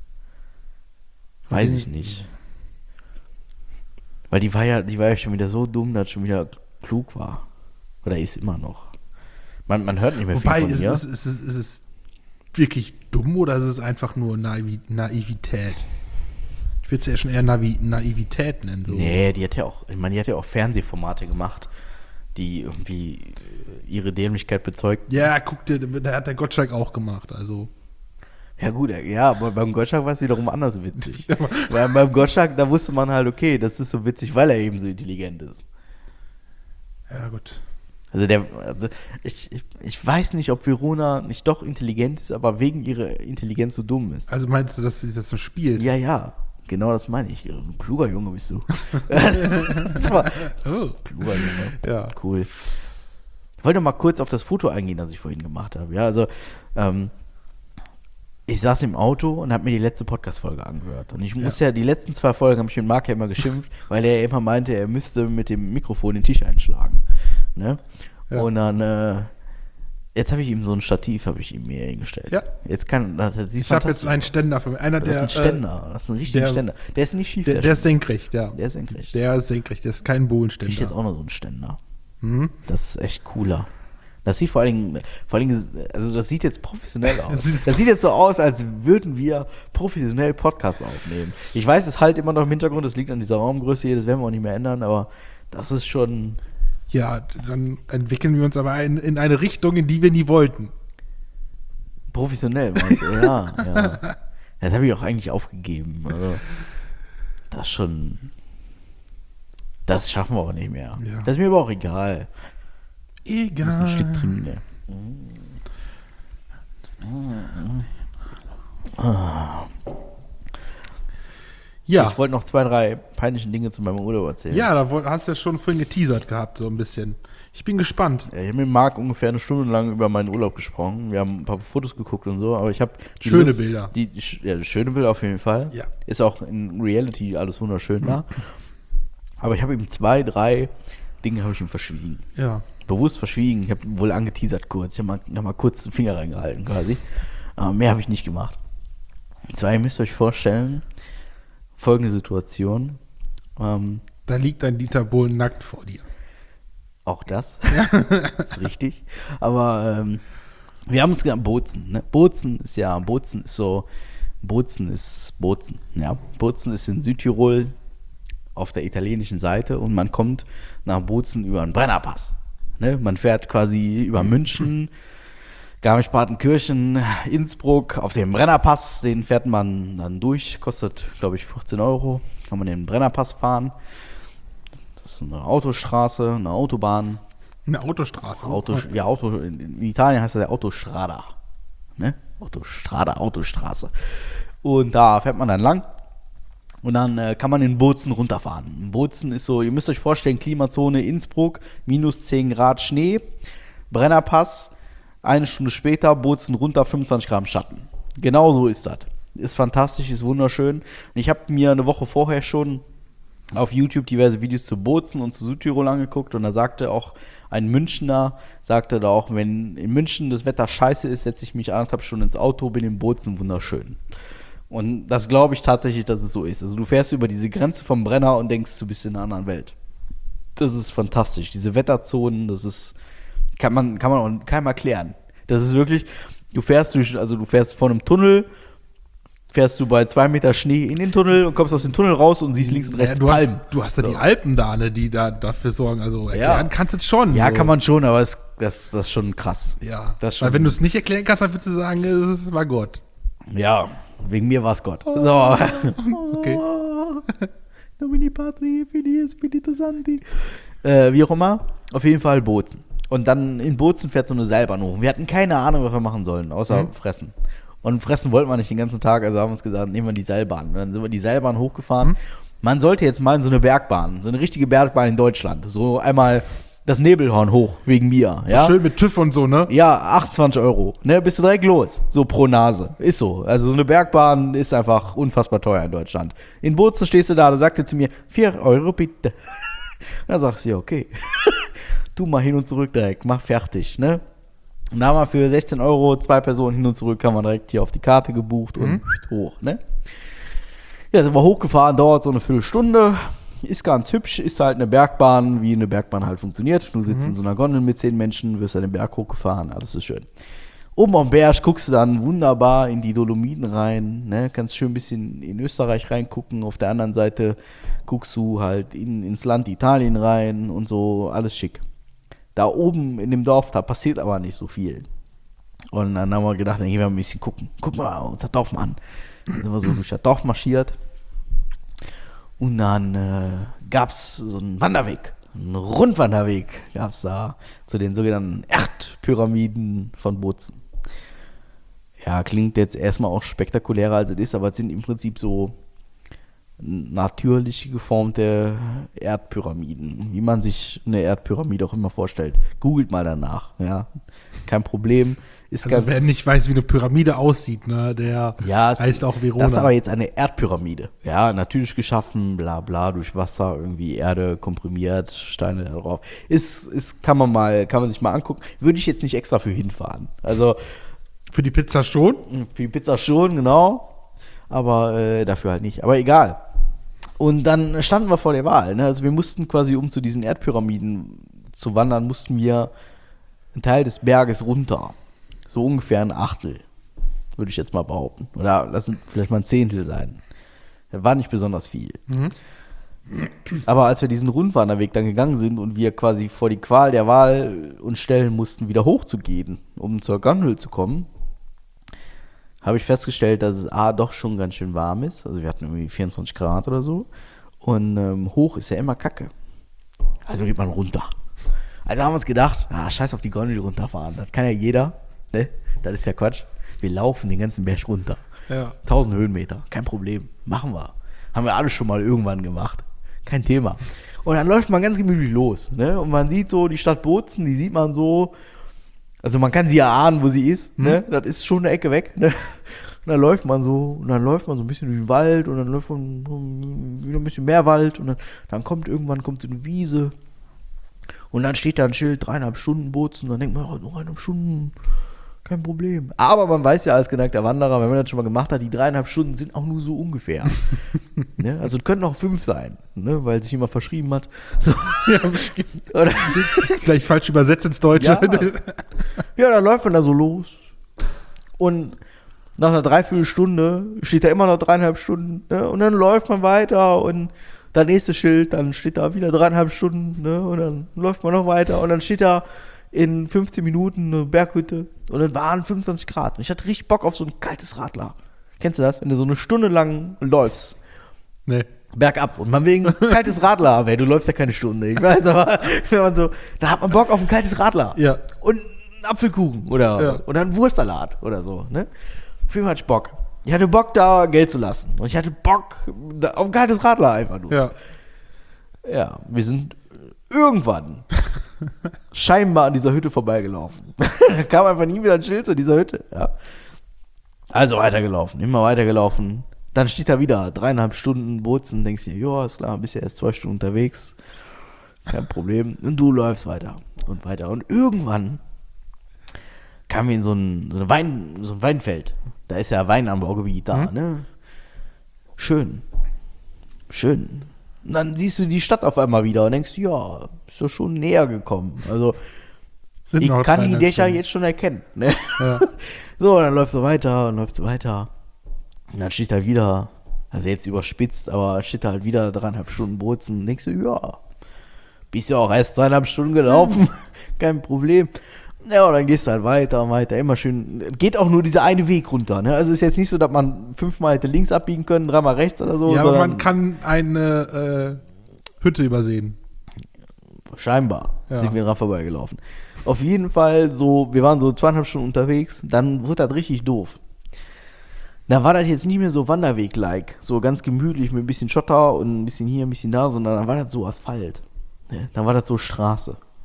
Weiß ich nicht. Weil die war ja, die war ja schon wieder so dumm, dass schon wieder klug war. Oder ist immer noch. Man, man hört nicht mehr Wobei, viel von ist, ihr. ist, ist, ist, ist es wirklich dumm oder ist es einfach nur Naivi Naivität? Ich würde es ja schon eher Navi Naivität nennen. So. Nee, die hat ja auch, ich meine, die hat ja auch Fernsehformate gemacht, die irgendwie ihre Dämlichkeit bezeugt. Ja, guck dir, da hat der Gottschalk auch gemacht, also. Ja gut, ja, aber beim Gottschalk war es wiederum anders witzig. Weil beim Gottschalk, da wusste man halt, okay, das ist so witzig, weil er eben so intelligent ist. Ja, gut. Also der, also ich, ich, ich weiß nicht, ob Verona nicht doch intelligent ist, aber wegen ihrer Intelligenz so dumm ist. Also meinst du, dass sie das so spielt? Ja, ja, genau das meine ich. Ein kluger Junge bist du. Das war, Oh. kluger Junge. Ja. Cool. Ich wollte mal kurz auf das Foto eingehen, das ich vorhin gemacht habe. Ja, also ähm, ich saß im Auto und habe mir die letzte Podcast-Folge angehört. Und ich muss ja, die letzten zwei Folgen habe ich mit Marc ja immer geschimpft, weil er immer meinte, er müsste mit dem Mikrofon den Tisch einschlagen. Ne? Ja. Und dann, äh, jetzt habe ich ihm so ein Stativ, habe ich ihm mir hingestellt. Ja. Jetzt kann, das sieht Ich habe fantastisch jetzt einen aus. Ständer für mich. Einer, Das ist der, ein Ständer, das ist ein richtiger der- Ständer. Der ist nicht schief, Äh, der, der ist Ständer. senkrecht, ja. Der ist senkrecht. Der ist senkrecht, der ist kein Bohlenständer. Ich jetzt auch noch so einen Ständer. Mhm. Das ist echt cooler. Das sieht vor allen Dingen, vor allen Dingen, also das sieht jetzt professionell aus. Das sieht- Das sieht jetzt so aus, als würden wir professionell Podcasts aufnehmen. Ich weiß, es halt immer noch im Hintergrund, das liegt an dieser Raumgröße hier, das werden wir auch nicht mehr ändern, aber das ist schon, Ja, dann entwickeln wir uns aber in, in eine Richtung, in die wir nie wollten. professionell, meinst du? Ja, ja. Das habe ich auch eigentlich aufgegeben. Also, das ist schon, das schaffen wir auch nicht mehr. Ja. Das ist mir aber auch egal. Ich muss Egal. ein Stück trinken, ey. Ja, Ich wollte noch zwei, drei peinlichen Dinge zu meinem Urlaub erzählen. ja, da woll- hast du ja schon vorhin geteasert gehabt, so ein bisschen. Ich bin gespannt. Ja, ich habe mit Marc ungefähr eine Stunde lang über meinen Urlaub gesprochen. Wir haben ein paar Fotos geguckt und so, aber ich habe die Schöne Lust- Bilder. Die, die, sch- ja, schöne Bilder auf jeden Fall. Ja. Ist auch in Reality alles wunderschön da. Aber ich habe ihm zwei, drei Dinge habe ich ihm verschwiegen. Ja. Bewusst verschwiegen. Ich habe wohl angeteasert kurz. Ich habe mal, hab mal kurz den Finger reingehalten quasi. Aber mehr habe ich nicht gemacht. Und zwar, ihr müsst euch vorstellen, folgende Situation. Ähm, Da liegt ein Dieter Bohlen nackt vor dir. Auch das ist richtig. Aber ähm, wir haben uns genannt Bozen. Ne? Bozen ist ja, Bozen ist so, Bozen ist Bozen. Ja, Bozen ist in Südtirol auf der italienischen Seite und man kommt nach Bozen über einen Brennerpass. Ne? Man fährt quasi über München, Garmisch-Partenkirchen, Innsbruck auf den Brennerpass. Den fährt man dann durch, kostet glaube ich vierzehn Euro. Kann man den Brennerpass fahren. Das ist eine Autostraße, eine Autobahn. Eine Autostraße. Auto, ja, Auto, in, in Italien heißt das ja Autostrada. Ne? Autostrada, Autostraße. Und da fährt man dann lang. Und dann äh, kann man in Bozen runterfahren. Bozen ist so, ihr müsst euch vorstellen, Klimazone Innsbruck, minus zehn Grad Schnee, Brennerpass, eine Stunde später, Bozen runter, fünfundzwanzig Grad Schatten. Genau so ist das. Ist fantastisch, ist wunderschön. Und ich habe mir eine Woche vorher schon auf YouTube diverse Videos zu Bozen und zu Südtirol angeguckt und da sagte auch ein Münchner, sagte da auch, wenn in München das Wetter scheiße ist, setze ich mich anderthalb Stunden ins Auto, bin in Bozen wunderschön. Und das glaube ich tatsächlich, dass es so ist. Also du fährst über diese Grenze vom Brenner und denkst, du bist in einer anderen Welt. Das ist fantastisch. Diese Wetterzonen, das ist, kann man, kann man auch keinem erklären. Das ist wirklich, du fährst durch, also du fährst vor einem Tunnel, fährst du bei zwei Meter Schnee in den Tunnel und kommst aus dem Tunnel raus und siehst links und rechts du, Palmen. hast, du hast ja So. die Alpen da, ne, die da dafür sorgen. Also erklären kannst du es schon. Ja, so. kann man schon, aber es, das, das ist schon krass. Ja, Das schon. weil wenn du es nicht erklären kannst, dann würdest du sagen, es war Gott. Ja, wegen mir war es Gott. So. Okay. Domini Patri, Filii Spiritus Sancti. Äh, wie auch immer, auf jeden Fall Bozen. Und dann in Bozen fährt so eine Seilbahn hoch. Wir hatten keine Ahnung, was wir machen sollen, außer Mhm. fressen. Und fressen wollten wir nicht den ganzen Tag, also haben wir uns gesagt, nehmen wir die Seilbahn. Und dann sind wir die Seilbahn hochgefahren. Mhm. Man sollte jetzt mal in so eine Bergbahn, so eine richtige Bergbahn in Deutschland. So einmal das Nebelhorn hoch, wegen mir. Ja? Schön mit TÜV und so, ne? Ja, achtundzwanzig Euro. Ne, bist du direkt los. So pro Nase. Ist so. Also so eine Bergbahn ist einfach unfassbar teuer in Deutschland. In Bozen stehst du da, da sagt er zu mir, vier Euro bitte. Da sagst du, ja, okay. Du mal hin und zurück direkt, mach fertig, ne? Und da haben wir für sechzehn Euro zwei Personen hin und zurück, haben wir direkt hier auf die Karte gebucht und mhm. hoch, ne? Ja, sind wir hochgefahren, dauert so eine Viertelstunde. Ist ganz hübsch, ist halt eine Bergbahn, wie eine Bergbahn halt funktioniert. Du sitzt mhm. in so einer Gondel mit zehn Menschen, wirst dann den Berg hochgefahren, alles ist schön. Oben am Berg guckst du dann wunderbar in die Dolomiten rein, ne? Kannst schön ein bisschen in Österreich reingucken. Auf der anderen Seite guckst du halt in, ins Land Italien rein und so, alles schick. Da oben in dem Dorf, da passiert aber nicht so viel. Und dann haben wir gedacht, dann gehen wir ein bisschen gucken. Guck mal, unser Dorf mal an. Dann sind wir so durch das Dorf marschiert. Und dann äh, gab es so einen Wanderweg, einen Rundwanderweg gab es da zu den sogenannten Erdpyramiden von Bozen. Ja, klingt jetzt erstmal auch spektakulärer als es ist, aber es sind im Prinzip so natürlich geformte Erdpyramiden, wie man sich eine Erdpyramide auch immer vorstellt. Googelt mal danach, ja, kein Problem. Ist also ganz, wer nicht weiß, wie eine Pyramide aussieht, ne, der ja, es, heißt auch Verona. Das ist aber jetzt eine Erdpyramide, ja, natürlich geschaffen, bla bla, durch Wasser, irgendwie Erde komprimiert, Steine da drauf. Ist, ist, kann man mal, kann man sich mal angucken. Würde ich jetzt nicht extra für hinfahren. Also für die Pizza schon? Für die Pizza schon, genau. Aber äh, dafür halt nicht. Aber egal. Und dann standen wir vor der Wahl. Ne? Also wir mussten quasi, um zu diesen Erdpyramiden zu wandern, mussten wir einen Teil des Berges runter. So ungefähr ein Achtel, würde ich jetzt mal behaupten. Oder lass es vielleicht mal ein Zehntel sein. Das war nicht besonders viel. Mhm. Aber als wir diesen Rundwanderweg dann gegangen sind und wir quasi vor die Qual der Wahl uns stellen mussten, wieder hochzugehen, um zur Gondel zu kommen, habe ich festgestellt, dass es A, doch schon ganz schön warm ist. Also wir hatten irgendwie vierundzwanzig Grad oder so. Und ähm, hoch ist ja immer Kacke. Also geht man runter. Also haben wir uns gedacht, ah, scheiß auf die Gondel runterfahren. Das kann ja jeder. Ne? Das ist ja Quatsch. Wir laufen den ganzen Berg runter. Ja. tausend Höhenmeter, kein Problem. Machen wir. Haben wir alles schon mal irgendwann gemacht. Kein Thema. Und dann läuft man ganz gemütlich los. Ne? Und man sieht so die Stadt Bozen, die sieht man so. Also man kann sie ja ahnen, wo sie ist. Ne? Mhm. Das ist schon eine Ecke weg. Ne? Und dann läuft man so, und dann läuft man so ein bisschen durch den Wald und dann läuft man wieder ein bisschen mehr Wald und dann, dann kommt irgendwann kommt so eine Wiese und dann steht da ein Schild, dreieinhalb Stunden Bozen, und dann denkt man, oh, noch dreieinhalb Stunden, kein Problem. Aber man weiß ja als geneigter Wanderer, wenn man das schon mal gemacht hat, die dreieinhalb Stunden sind auch nur so ungefähr. Ne? Also es können auch fünf sein, ne? Weil sich jemand verschrieben hat. So. Ja, bestimmt. Oder vielleicht falsch übersetzt ins Deutsche. Ja, ja, dann läuft man da so los und nach einer Dreiviertelstunde steht da immer noch dreieinhalb Stunden, ne? Und dann läuft man weiter und das nächste Schild, dann steht da wieder dreieinhalb Stunden, ne? Und dann läuft man noch weiter und dann steht da in fünfzehn Minuten eine Berghütte und dann waren fünfundzwanzig Grad. Und ich hatte richtig Bock auf so ein kaltes Radler. Kennst du das? Wenn du so eine Stunde lang läufst. Nee. Bergab und man will ein kaltes Radler haben. Hey, du läufst ja keine Stunde, ich weiß, aber wenn man so, da hat man Bock auf ein kaltes Radler. Ja. Und einen Apfelkuchen oder, ja. oder einen Wurstsalat oder so, ne? Auf jeden Fall hatte ich Bock. Ich hatte Bock, da Geld zu lassen. Und ich hatte Bock auf ein kaltes Radler einfach nur. Ja. Ja, wir sind irgendwann scheinbar an dieser Hütte vorbeigelaufen. Da kam einfach nie wieder ein Schild zu dieser Hütte. Ja. Also weitergelaufen, immer weitergelaufen. Dann steht da wieder dreieinhalb Stunden Bozen. Denkst du, ja, ist klar, bist ja erst zwei Stunden unterwegs. Kein Problem. Und du läufst weiter und weiter. Und irgendwann kamen wir in so ein, so, eine Wein, so ein Weinfeld. Da ist ja Weinanbaugebiet da, mhm. ne? Schön. Schön. Und dann siehst du die Stadt auf einmal wieder und denkst, ja, ist doch schon näher gekommen. Also, Sind ich kann die Dächer Stunden. jetzt schon erkennen. Ne? Ja. So, und dann läufst du weiter und läufst du weiter. Und dann steht da wieder, also jetzt überspitzt, aber steht da halt wieder dreieinhalb Stunden Bozen. Und denkst du, ja, bist ja auch erst dreieinhalb Stunden gelaufen. Kein Problem. Ja, und dann gehst du halt weiter und weiter, immer schön. Geht auch nur dieser eine Weg runter, ne? Also ist jetzt nicht so, dass man fünfmal hätte links abbiegen können, dreimal rechts oder so. Ja, aber man kann eine äh, Hütte übersehen. Scheinbar ja. sind wir dran vorbeigelaufen. Auf jeden Fall so, wir waren so zweieinhalb Stunden unterwegs, dann wurde das richtig doof. Da war das jetzt nicht mehr so Wanderweg-like, so ganz gemütlich mit ein bisschen Schotter und ein bisschen hier, ein bisschen da, sondern dann war das so Asphalt. Ne? Dann war das so Straße.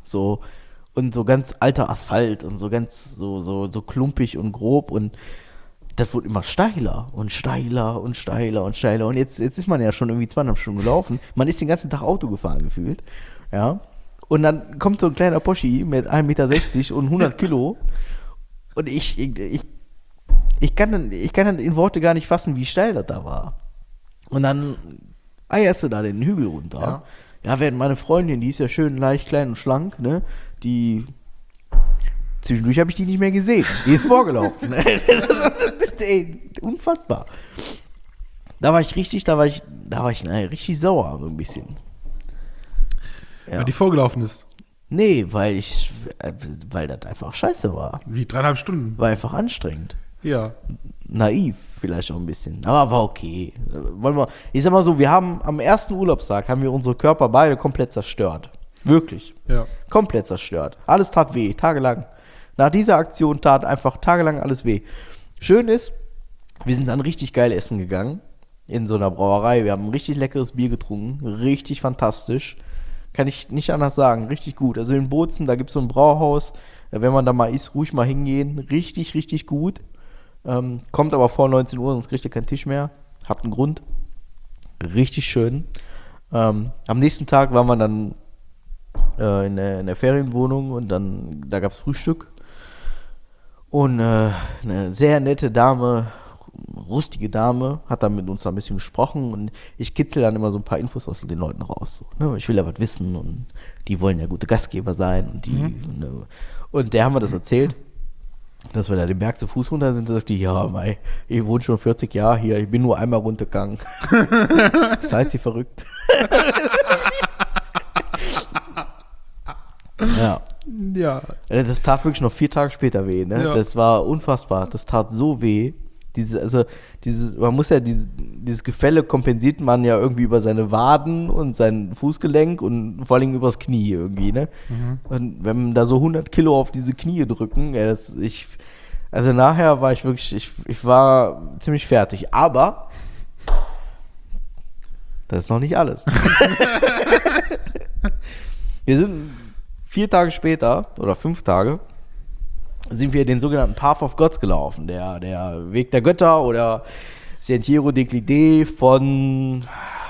So, und so ganz alter Asphalt und so ganz so, so, so klumpig und grob und das wurde immer steiler und steiler und steiler und steiler. Und jetzt, jetzt ist man ja schon irgendwie zweieinhalb Stunden gelaufen. Man ist den ganzen Tag Auto gefahren gefühlt. Ja. Und dann kommt so ein kleiner Poschi mit ein Meter sechzig und hundert Kilo. Und ich, ich, ich, ich, kann dann, ich kann dann in Worte gar nicht fassen, wie steil das da war. Und dann eierst du da den Hügel runter. Ja, ja, während meine Freundin, die ist ja schön leicht, klein und schlank, ne? Die... Zwischendurch habe ich die nicht mehr gesehen. Die ist vorgelaufen. Ey, unfassbar. Da war ich richtig, da war ich, da war ich nein, richtig sauer, so ein bisschen. Ja. Weil die vorgelaufen ist? Nee, weil ich, weil das einfach scheiße war. Wie, dreieinhalb Stunden? War einfach anstrengend. Ja. Naiv vielleicht auch ein bisschen, aber war okay. Wollen wir, ich sag mal so, wir haben am ersten Urlaubstag haben wir unsere Körper beide komplett zerstört. Wirklich. Ja. Komplett zerstört. Alles tat weh, tagelang. Nach dieser Aktion tat einfach tagelang alles weh. Schön ist, wir sind dann richtig geil essen gegangen in so einer Brauerei. Wir haben ein richtig leckeres Bier getrunken, richtig fantastisch. Kann ich nicht anders sagen, richtig gut. Also in Bozen, da gibt es so ein Brauhaus, wenn man da mal isst, ruhig mal hingehen. Richtig, richtig gut. Ähm, kommt aber vor neunzehn Uhr, sonst kriegt ihr keinen Tisch mehr. Habt einen Grund. Richtig schön. Ähm, am nächsten Tag waren wir dann äh, in, der, in der Ferienwohnung und dann, da gab es Frühstück. Und äh, eine sehr nette Dame, rustige Dame, hat dann mit uns da ein bisschen gesprochen und ich kitzel dann immer so ein paar Infos aus den Leuten raus. So, ne? Ich will ja was wissen und die wollen ja gute Gastgeber sein und die mhm. ne? Und der haben wir das erzählt, dass wir da den Berg zu Fuß runter sind. Da sagt die, ja, mei, ich wohne schon vierzig Jahre hier, ich bin nur einmal runtergegangen. Seid ihr verrückt? Ja. Ja. Das tat wirklich noch vier Tage später weh, ne? Ja. Das war unfassbar. Das tat so weh. Diese, also, diese, man muss ja diese, dieses Gefälle kompensiert man ja irgendwie über seine Waden und sein Fußgelenk und vor allem übers Knie irgendwie, ne? Mhm. Und wenn da so hundert Kilo auf diese Knie drücken, ja, das, ich, also nachher war ich wirklich, ich, ich war ziemlich fertig. Aber das ist noch nicht alles. Wir sind vier Tage später, oder fünf Tage, sind wir den sogenannten Path of Gods gelaufen. Der, der Weg der Götter oder Sentiero Declidé von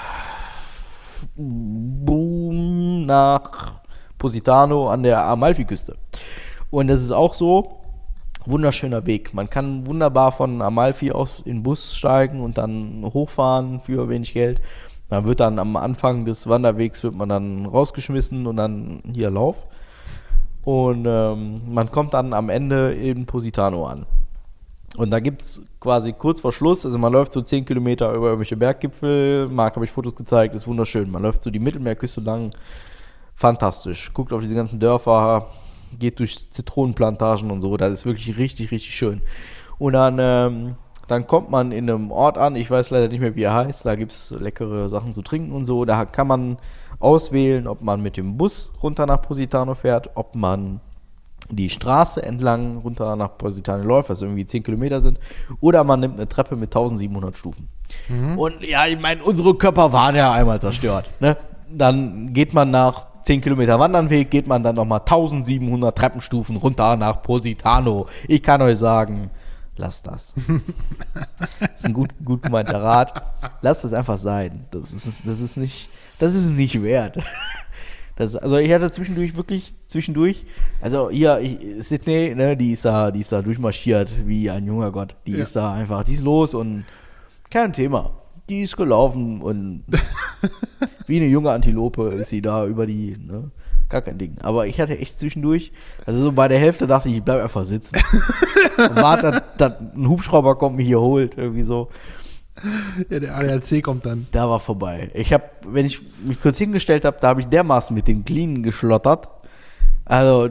Boom nach Positano an der Amalfiküste. Und das ist auch so, wunderschöner Weg. Man kann wunderbar von Amalfi aus in den Bus steigen und dann hochfahren für wenig Geld. Man wird dann am Anfang des Wanderwegs wird man dann rausgeschmissen und dann hier Lauf. Und ähm, man kommt dann am Ende in Positano an. Und da gibt es quasi kurz vor Schluss, also man läuft so zehn Kilometer über irgendwelche Berggipfel. Marc habe ich Fotos gezeigt, ist wunderschön. Man läuft so die Mittelmeerküste lang. Fantastisch. Guckt auf diese ganzen Dörfer, geht durch Zitronenplantagen und so. Das ist wirklich richtig, richtig schön. Und dann... Ähm, Dann kommt man in einem Ort an, ich weiß leider nicht mehr, wie er heißt, da gibt es leckere Sachen zu trinken und so. Da kann man auswählen, ob man mit dem Bus runter nach Positano fährt, ob man die Straße entlang runter nach Positano läuft, was irgendwie zehn Kilometer sind, oder man nimmt eine Treppe mit eintausendsiebenhundert Stufen. Mhm. Und ja, ich meine, unsere Körper waren ja einmal zerstört. Ne? Dann geht man nach zehn Kilometer Wandernweg, geht man dann nochmal eintausendsiebenhundert Treppenstufen runter nach Positano. Ich kann euch sagen... Lass das. Das ist ein gut, gut gemeinter Rat. Lass das einfach sein. Das ist, das ist nicht, das ist es nicht wert. Das, also ich hatte zwischendurch wirklich, zwischendurch, also hier, ich, Sydney, ne, die ist da, die ist da durchmarschiert wie ein junger Gott. Die ja. ist da einfach, die ist los und kein Thema. Die ist gelaufen und wie eine junge Antilope ist sie da über die, ne, gar kein Ding. Aber ich hatte echt zwischendurch, also so bei der Hälfte dachte ich, ich bleib einfach sitzen. Und warte, dass ein Hubschrauber kommt, mich hier holt, irgendwie so. Ja, der A D A C kommt dann. Da war vorbei. Ich habe, wenn ich mich kurz hingestellt habe, da habe ich dermaßen mit den Knien geschlottert. Also,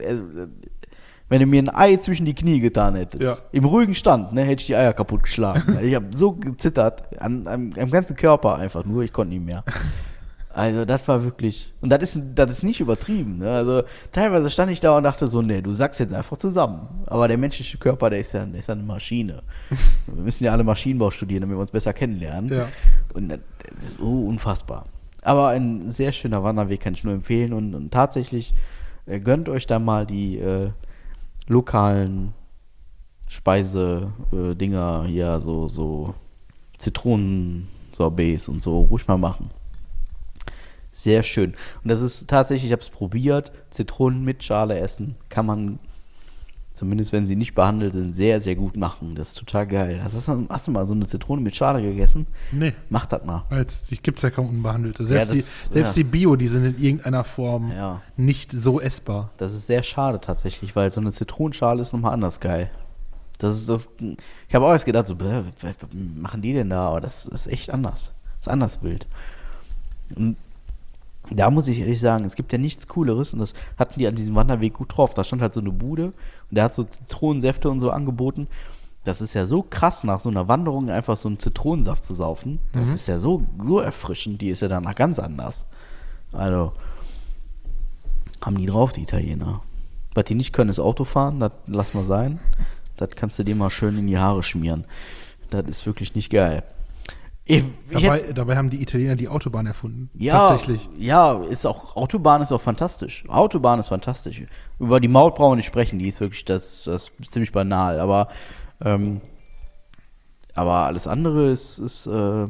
wenn du mir ein Ei zwischen die Knie getan hättest, ja. im ruhigen Stand, ne, hätte ich die Eier kaputt geschlagen. Ich habe so gezittert, am, am, am ganzen Körper einfach nur, ich konnte nicht mehr. Also das war wirklich, und das ist, das ist nicht übertrieben, ne? Also teilweise stand ich da und dachte so, nee, du sagst jetzt einfach zusammen. Aber der menschliche Körper, der ist ja, der ist ja eine Maschine. Wir müssen ja alle Maschinenbau studieren, damit wir uns besser kennenlernen. Ja. Und das ist so unfassbar. Aber ein sehr schöner Wanderweg, kann ich nur empfehlen. Und, und tatsächlich äh, gönnt euch da mal die äh, lokalen Speise-Dinger hier, so, so Zitronensorbets und so, ruhig mal machen. Sehr schön. Und das ist tatsächlich, ich habe es probiert, Zitronen mit Schale essen, kann man, zumindest wenn sie nicht behandelt sind, sehr, sehr gut machen. Das ist total geil. Hast du, hast du mal so eine Zitrone mit Schale gegessen? Nee. Mach das mal. Weil die gibt es ja kaum unbehandelte. Selbst, Ja, das- die, selbst ja. die Bio, die sind in irgendeiner Form Ja. nicht so essbar. Das ist sehr schade tatsächlich, weil so eine Zitronenschale ist nochmal anders geil. Das ist das. Ich habe auch erst gedacht, so, bäh, was machen die denn da? Aber das ist echt anders. Das ist anders wild. Und da muss ich ehrlich sagen, es gibt ja nichts Cooleres und das hatten die an diesem Wanderweg gut drauf. Da stand halt so eine Bude und der hat so Zitronensäfte und so angeboten. Das ist ja so krass, nach so einer Wanderung einfach so einen Zitronensaft zu saufen. Das Mhm. ist ja so, so erfrischend. Die ist ja danach ganz anders. Also, haben die drauf, die Italiener. Was die nicht können, ist Autofahren. Das lass mal sein. Das kannst du dir mal schön in die Haare schmieren. Das ist wirklich nicht geil. Ich, ich Dabei, hätt- dabei haben die Italiener die Autobahn erfunden. ja, Tatsächlich. ja, ist auch, Autobahn ist auch fantastisch. Autobahn ist fantastisch. Über die Maut brauchen wir nicht sprechen, die ist wirklich, das, das ist ziemlich banal, aber, ähm, aber alles andere ist, ist äh,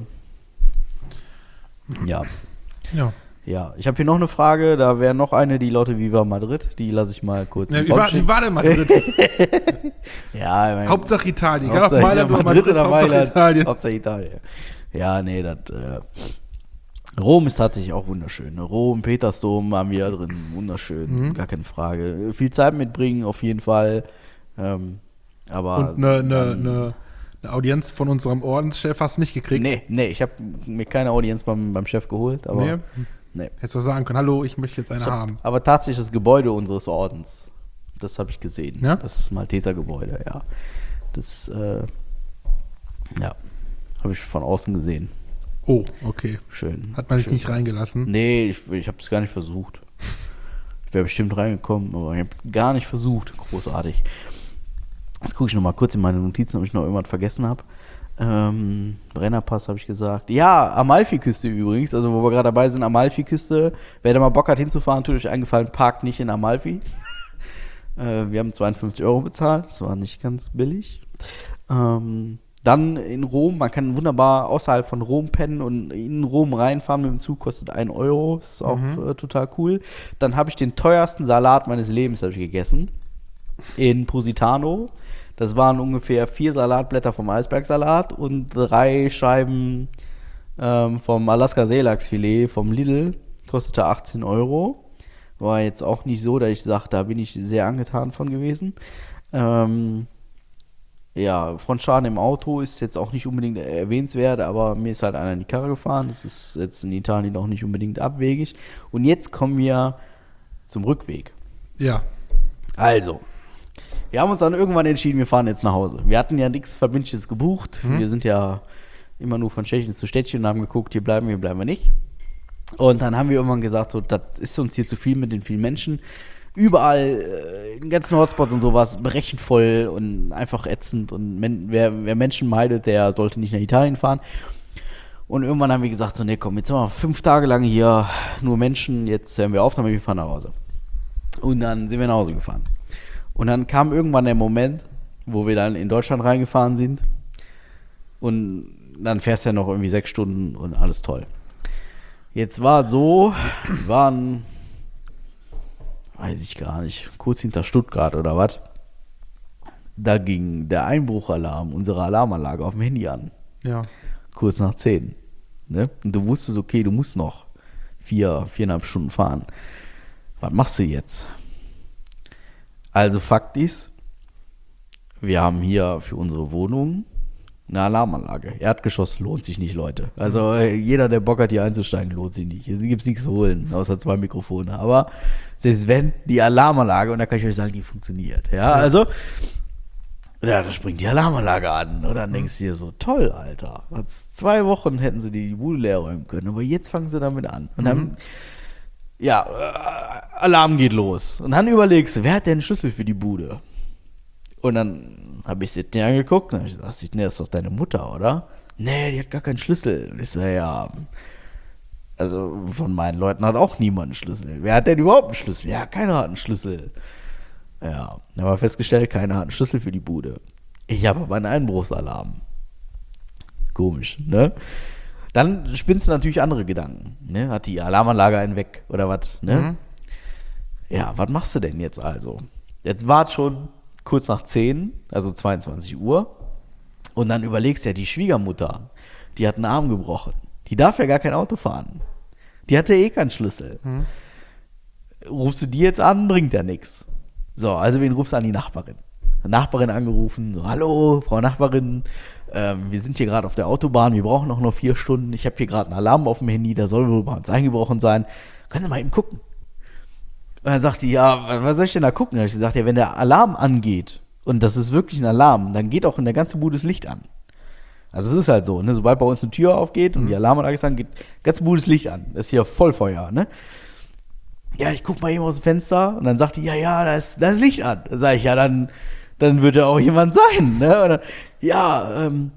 ja, Ja. ja. Ich habe hier noch eine Frage, da wäre noch eine, die lautet Viva Madrid, die lasse ich mal kurz ja im wie, Raum war, stehen. wie war denn Madrid? Ja, ich mein, Hauptsache Italien. Egal ob Hauptsache Mailand oder Madrid oder Hauptsache Mailand. Italien. Hauptsache Italien. Ja, nee, das. Äh, Rom ist tatsächlich auch wunderschön. Ne? Rom, Petersdom haben wir ja drin. Wunderschön, Mhm. gar keine Frage. Viel Zeit mitbringen, auf jeden Fall. Ähm, aber. Und eine, eine, dann- eine, eine Audienz von unserem Ordenschef hast du nicht gekriegt. Nee, nee, ich habe mir keine Audienz beim, beim Chef geholt. Aber, Nee. nee. Hättest du sagen können, hallo, ich möchte jetzt eine Ich hab, haben. aber tatsächlich das Gebäude unseres Ordens. Das habe ich gesehen. Ja? Das Malteser-Gebäude, ja. Das, äh, ja, habe ich von außen gesehen. Oh, okay. Schön. Hat man dich schön. nicht reingelassen? Nee, ich, ich habe es gar nicht versucht. Ich wäre bestimmt reingekommen, aber ich habe es gar nicht versucht. Großartig. Jetzt gucke ich noch mal kurz in meine Notizen, ob ich noch irgendwas vergessen habe. Ähm, Brennerpass habe ich gesagt. Ja, Amalfiküste übrigens. Also, wo wir gerade dabei sind, Amalfiküste. Wer da mal Bock hat hinzufahren, tut euch eingefallen, parkt nicht in Amalfi. äh, wir haben zweiundfünfzig Euro bezahlt. Das war nicht ganz billig. Ähm, dann in Rom. Man kann wunderbar außerhalb von Rom pennen und in Rom reinfahren mit dem Zug. Kostet ein Euro. Das ist auch Mhm. äh, total cool. Dann habe ich den teuersten Salat meines Lebens habe ich gegessen. In Positano. Das waren ungefähr vier Salatblätter vom Eisbergsalat und drei Scheiben ähm, vom Alaska Seelachsfilet vom Lidl. Kostete achtzehn Euro. War jetzt auch nicht so, dass ich sage, da bin ich sehr angetan von gewesen. Ähm, ja, Frontschaden im Auto ist jetzt auch nicht unbedingt erwähnenswert, aber mir ist halt einer in die Karre gefahren. Das ist jetzt in Italien auch nicht unbedingt abwegig. Und jetzt kommen wir zum Rückweg. Ja. Also, wir haben uns dann irgendwann entschieden, wir fahren jetzt nach Hause. Wir hatten ja nichts Verbindliches gebucht. Mhm. Wir sind ja immer nur von Städtchen zu Städtchen und haben geguckt, hier bleiben wir, hier bleiben wir nicht. Und dann haben wir irgendwann gesagt, so, das ist uns hier zu viel mit den vielen Menschen. Überall, äh, in den ganzen Hotspots und sowas, berechnet voll und einfach ätzend. Und men wer, wer Menschen meidet, der sollte nicht nach Italien fahren. Und irgendwann haben wir gesagt, so, nee, komm, jetzt sind wir fünf Tage lang hier, nur Menschen, jetzt hören wir auf, damit wir fahren nach Hause. Und dann sind wir nach Hause gefahren. Und dann kam irgendwann der Moment, wo wir dann in Deutschland reingefahren sind. Und dann fährst du ja noch irgendwie sechs Stunden und alles toll. Jetzt war es so, wir waren, weiß ich gar nicht, kurz hinter Stuttgart oder was. Da ging der Einbruchalarm unserer Alarmanlage auf dem Handy an. Ja. Kurz nach zehn. Ne? Und du wusstest, okay, du musst noch vier, viereinhalb Stunden fahren. Was machst du jetzt? Also Fakt ist, wir haben hier für unsere Wohnung eine Alarmanlage. Erdgeschoss lohnt sich nicht, Leute. Also äh, jeder, der Bock hat, hier einzusteigen, lohnt sich nicht. Hier gibt es nichts zu holen, außer zwei Mikrofone. Aber selbst wenn, die Alarmanlage, und da kann ich euch sagen, die funktioniert. Ja, also, ja, da springt die Alarmanlage an. Und dann denkst du dir so, toll, Alter. Was, zwei Wochen hätten sie die Bude leer räumen können, aber jetzt fangen sie damit an. Und dann, Mhm. ja, äh, Alarm geht los. Und dann überlegst du, wer hat denn einen Schlüssel für die Bude? Und dann habe ich Sidney angeguckt und habe ich gesagt, Sidney, das ist doch deine Mutter, oder? Nee, die hat gar keinen Schlüssel. Und ich sage, ja, Also von meinen Leuten hat auch niemand einen Schlüssel. Wer hat denn überhaupt einen Schlüssel? Ja, keiner hat einen Schlüssel. Ja, haben wir festgestellt, keiner hat einen Schlüssel für die Bude. Ich habe aber einen Einbruchsalarm. Komisch, ne? Dann spinnst du natürlich andere Gedanken. Ne? Hat die Alarmanlage einen weg oder was? Ne? Mhm. Ja, was machst du denn jetzt also? Jetzt war es schon kurz nach zehn, also zweiundzwanzig Uhr. Und dann überlegst du ja, die Schwiegermutter, die hat einen Arm gebrochen. Die darf ja gar kein Auto fahren. Die hatte eh keinen Schlüssel. Mhm. Rufst du die jetzt an, bringt ja nichts. So, also wen rufst du an? Die Nachbarin. Die Nachbarin angerufen, so, hallo, Frau Nachbarin, ähm, wir sind hier gerade auf der Autobahn, wir brauchen noch nur vier Stunden, ich habe hier gerade einen Alarm auf dem Handy, da soll wohl bei uns eingebrochen sein. Können Sie mal eben gucken? Und dann sagt die, ja, was soll ich denn da gucken? Da habe ich gesagt, ja, wenn der Alarm angeht, und das ist wirklich ein Alarm, dann geht auch in der ganzen Bude das Licht an. Also es ist halt so, ne? Sobald bei uns eine Tür aufgeht und mhm. die Alarmanlage ist an, geht ganz Bude das Licht an. Das ist hier Vollfeuer, ne? Ja, ich guck mal eben aus dem Fenster und dann sagt die, ja, ja, da ist, da ist Licht an. Dann sage ich, ja, dann, dann wird ja auch jemand sein, ne? Und dann, ja, ähm,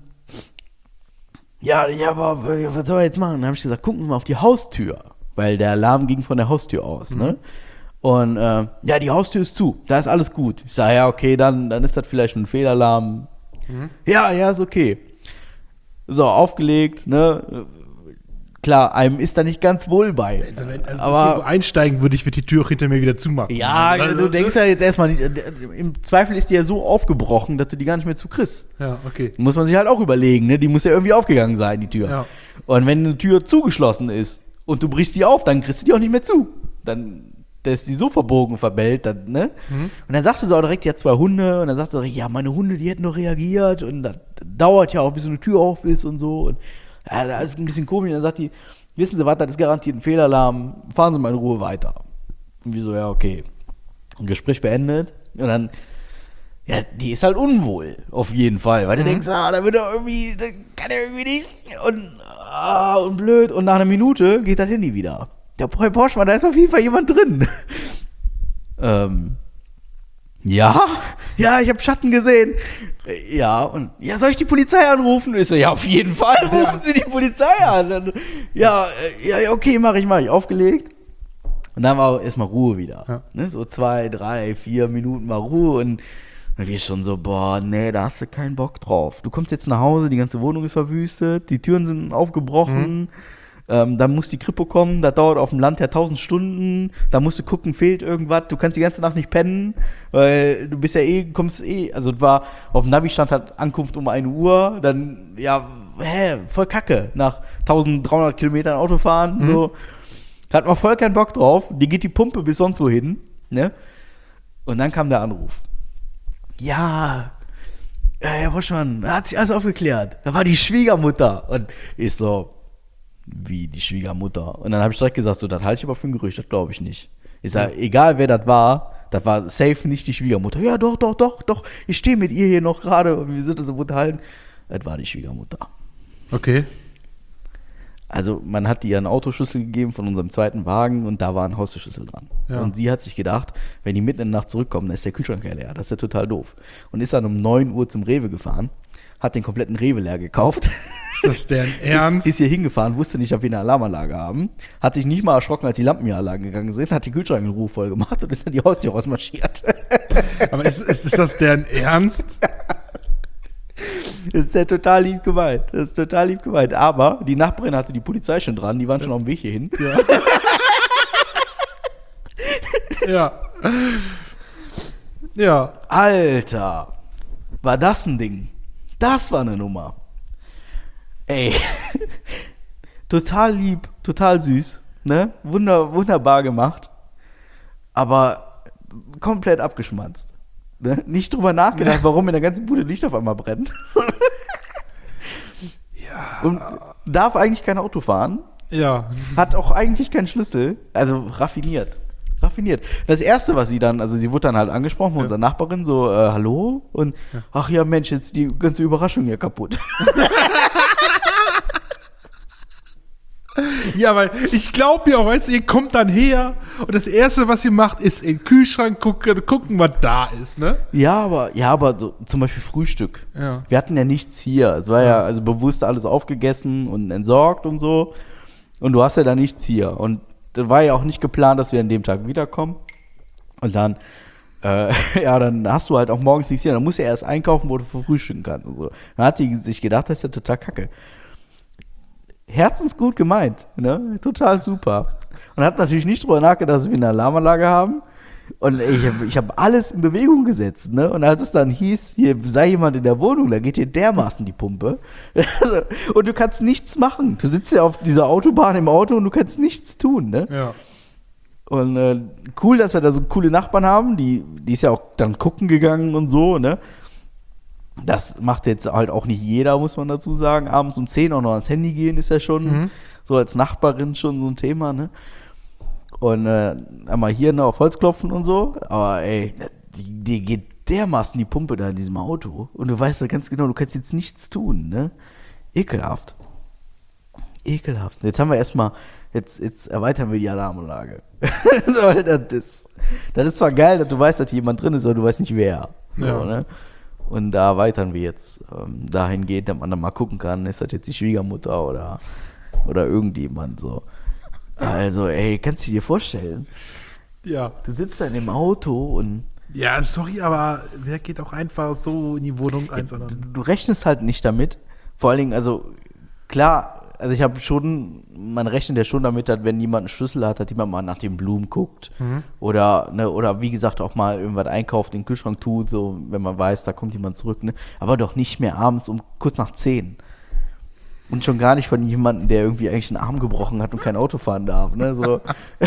ja, ja, aber was soll er jetzt machen? Dann habe ich gesagt, gucken Sie mal auf die Haustür, weil der Alarm ging von der Haustür aus, mhm. ne? Und äh, ja, die Haustür ist zu, da ist alles gut. Ich sage, ja, okay, dann, dann ist das vielleicht ein Fehlalarm. Mhm. Ja, ja, ist okay. So, aufgelegt, ne? Klar, einem ist da nicht ganz wohl bei. Also wenn also aber ich einsteigen würde, ich würde die Tür auch hinter mir wieder zumachen. Ja, also, du denkst ja jetzt erstmal nicht, im Zweifel ist die ja so aufgebrochen, dass du die gar nicht mehr zukriegst. Ja, okay. Muss man sich halt auch überlegen, ne? Die muss ja irgendwie aufgegangen sein, die Tür. Ja. Und wenn eine Tür zugeschlossen ist und du brichst die auf, dann kriegst du die auch nicht mehr zu. Dann da ist die so verbogen, verbellt, dann, ne? Mhm. Und dann sagte sie auch direkt, die hat zwei Hunde. Und dann sagte sie, ja, meine Hunde, die hätten doch reagiert. Und das dauert ja auch, bis so eine Tür auf ist und so. Und ja, das ist ein bisschen komisch. Und dann sagt die, wissen Sie was, das ist garantiert ein Fehlalarm. Fahren Sie mal in Ruhe weiter. Und wir so, ja, okay. Und Gespräch beendet. Und dann, ja, die ist halt unwohl, auf jeden Fall. Weil mhm. du denkst, ah, da wird er irgendwie, da kann er irgendwie nicht. Und, ah, und blöd. Und nach einer Minute geht das Handy wieder. Der Porsche, da ist auf jeden Fall jemand drin. ähm, ja, ja, ich habe Schatten gesehen. Ja, und ja, soll ich die Polizei anrufen? Ich so, ja, auf jeden Fall, rufen Sie die Polizei an. Dann, ja, ja, okay, mach ich, mach ich. Aufgelegt. Und dann war erstmal Ruhe wieder. Ja. Ne, so zwei, drei, vier Minuten mal Ruhe. Und dann wir schon so, boah, nee, da hast du keinen Bock drauf. Du kommst jetzt nach Hause, die ganze Wohnung ist verwüstet, die Türen sind aufgebrochen. Mhm. Ähm, dann muss die Kripo kommen, das dauert auf dem Land ja tausend Stunden, da musst du gucken, fehlt irgendwas, du kannst die ganze Nacht nicht pennen, weil du bist ja eh, kommst eh, also es war, auf dem Navi stand halt Ankunft um eine Uhr, dann, ja, hä, voll kacke, nach dreizehnhundert Kilometern Autofahren, mhm. so, da hat man voll keinen Bock drauf, die geht die Pumpe bis sonst wohin, ne, und dann kam der Anruf. Ja, ja, Herr Woschmann, da hat sich alles aufgeklärt, da war die Schwiegermutter und ich so, wie die Schwiegermutter. Und dann habe ich direkt gesagt, so, das halte ich aber für ein Gerücht, das glaube ich nicht. Ich sage, ja. Egal wer das war, das war safe nicht die Schwiegermutter. Ja, doch, doch, doch, doch, ich stehe mit ihr hier noch gerade und wir sind uns so unterhalten. Das war die Schwiegermutter. Okay. Also man hat ihr einen Autoschlüssel gegeben von unserem zweiten Wagen und da war ein Haustürschlüssel dran. Ja. Und sie hat sich gedacht, wenn die mitten in der Nacht zurückkommen, dann ist der Kühlschrank ja leer. Das ist ja total doof. Und ist dann um neun Uhr zum Rewe gefahren, hat den kompletten Rewe leer gekauft. Ist das deren Ernst? Ist, ist hier hingefahren, wusste nicht, ob wir eine Alarmanlage haben. Hat sich nicht mal erschrocken, als die Lampen hier allein gegangen sind, hat die Kühlschrank in Ruhe voll gemacht und ist dann die Haustür rausmarschiert. Aber ist, ist, ist das deren Ernst? Das ist ja total lieb gemeint. Das ist total lieb gemeint. Aber die Nachbarin hatte die Polizei schon dran, die waren schon auf dem Weg hierhin. Ja. Ja. Ja. Alter, war das ein Ding? Das war eine Nummer. Ey, total lieb, total süß, ne? Wunder, wunderbar gemacht, aber komplett abgeschmatzt. Ne? Nicht drüber nachgedacht, warum in der ganzen Bude Licht auf einmal brennt. Ja. Und darf eigentlich kein Auto fahren. Ja. Hat auch eigentlich keinen Schlüssel. Also raffiniert. Raffiniert. Das Erste, was sie dann, also sie wurde dann halt angesprochen von ja. unserer Nachbarin, so, äh, hallo? Und, ja. ach ja, Mensch, jetzt die ganze Überraschung hier kaputt. Ja, weil ich glaube ja auch, weißt du, ihr kommt dann her und das Erste, was ihr macht, ist in den Kühlschrank gucken, gucken, was da ist, ne? Ja, aber, ja, aber so zum Beispiel Frühstück. Ja. Wir hatten ja nichts hier. Es war ja, ja also bewusst alles aufgegessen und entsorgt und so. Und du hast ja da nichts hier. Und das war ja auch nicht geplant, dass wir an dem Tag wiederkommen. Und dann, äh, ja, dann hast du halt auch morgens nichts hier. Dann musst du ja erst einkaufen, wo du frühstücken kannst und so. Dann hat die sich gedacht, das ist ja total kacke. Herzensgut gemeint, ne? Total super. Und hat natürlich nicht drüber nachgedacht, dass wir eine Alarmanlage haben. Und ich habe ich hab alles in Bewegung gesetzt, ne? Und als es dann hieß, hier sei jemand in der Wohnung, da geht dir dermaßen die Pumpe. Also, und du kannst nichts machen. Du sitzt ja auf dieser Autobahn im Auto und du kannst nichts tun, ne? Ja. Und äh, cool, dass wir da so coole Nachbarn haben, die, die ist ja auch dann gucken gegangen und so, ne? Das macht jetzt halt auch nicht jeder, muss man dazu sagen. Abends um zehn auch noch ans Handy gehen, ist ja schon Mhm. so als Nachbarin schon so ein Thema, ne? Und äh, einmal hier ne, auf Holz klopfen und so. Aber ey, die, die geht dermaßen die Pumpe da in diesem Auto. Und du weißt ja ganz genau, du kannst jetzt nichts tun, ne? Ekelhaft. Ekelhaft. Jetzt haben wir erstmal, jetzt, jetzt erweitern wir die Alarmanlage. So, das, ist, das ist zwar geil, dass du weißt, dass hier jemand drin ist, aber du weißt nicht wer. So, Ja. ne? Und da erweitern wir jetzt ähm, dahingehend, dass man dann mal gucken kann, ist das jetzt die Schwiegermutter oder, oder irgendjemand so. Also, ey, kannst du dir vorstellen? Ja. Du sitzt da in dem Auto und Ja, sorry, aber wer geht auch einfach so in die Wohnung ein, du, sondern. du rechnest halt nicht damit. Vor allen Dingen, also klar, also ich habe schon, man rechnet ja schon damit, dass wenn jemand einen Schlüssel hat, dass jemand mal nach den Blumen guckt. Mhm. Oder, ne, oder wie gesagt auch mal irgendwas einkauft, in den Kühlschrank tut, so wenn man weiß, da kommt jemand zurück. Ne? Aber doch nicht mehr abends um kurz nach zehn. Und schon gar nicht von jemandem, der irgendwie eigentlich einen Arm gebrochen hat und kein Auto fahren darf. Ne? So.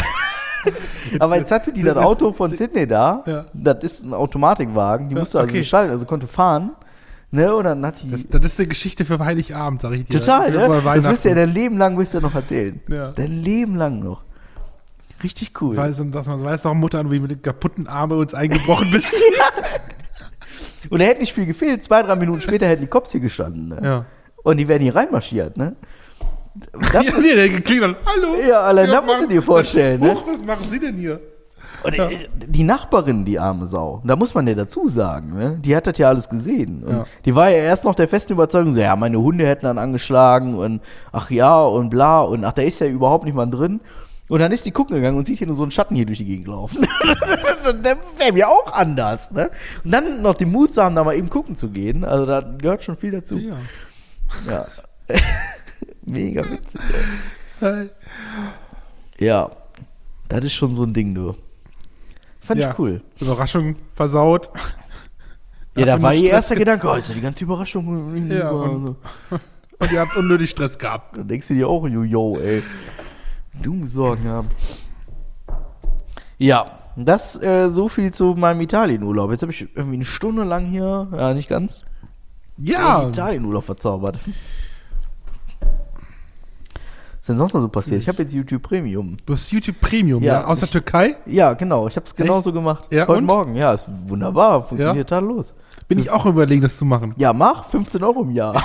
Aber jetzt hatte die das Auto von Sydney da. Ja. Das ist ein Automatikwagen. Die Ja, musste also okay. nicht schalten, also konnte fahren. Ne? Und dann hat die. Das, das ist eine Geschichte für Heiligabend, sag ich dir. Total, Für ne? Das Weihnachten. wirst du ja dein Leben lang wirst du noch erzählen. Ja. Dein Leben lang noch. Richtig cool. Weiß, dass man weiß noch, Mutter, wie mit dem kaputten Arm bei uns eingebrochen bist. Und er hätte nicht viel gefehlt. Zwei, drei Minuten später hätten die Cops hier gestanden. Ne? Ja. Und die wären hier reinmarschiert, ne? Das, Ja, nee, der geklingelt. Hallo. Ja, allein Sie das haben musst du mal- dir vorstellen, ne? Huch, was machen Sie denn hier? Und äh, die Nachbarin, die arme Sau, da muss man ja dazu sagen, ne? Die hat das ja alles gesehen. Und Ja. die war ja erst noch der festen Überzeugung, so, ja, meine Hunde hätten dann angeschlagen und ach ja und bla und ach, da ist ja überhaupt nicht mal drin. Und dann ist die gucken gegangen und sieht hier nur so einen Schatten hier durch die Gegend laufen. Der wäre mir auch anders, ne? Und dann noch den Mut zu haben, da mal eben gucken zu gehen. Also da gehört schon viel dazu. Ja. Ja. Mega witzig. Hi. Ey. Ja. Das ist schon so ein Ding, du. Fand Ja. ich cool. Überraschung versaut. Ja, da Dafür war nur ihr Stress erster Gedanke, oh, ist ja die ganze Überraschung. Ja, und- Und ihr habt unnötig Stress gehabt. Dann denkst du dir auch, yo, yo, ey. Du musst Sorgen haben. Ja, das äh, so viel zu meinem Italienurlaub. Jetzt habe ich irgendwie eine Stunde lang hier, ja, nicht ganz, Ja. den Italienurlaub verzaubert. Was ist denn sonst noch so passiert? Ich habe jetzt YouTube Premium. Du hast YouTube Premium, Ja, ja? Aus der ich- Türkei? Ja, genau. Ich habe es genauso gemacht. Ja, Heute und? Morgen. Ja, ist wunderbar. Funktioniert tadellos. Bin ich auch überlegen, das zu machen. Ja, mach. fünfzehn Euro im Jahr.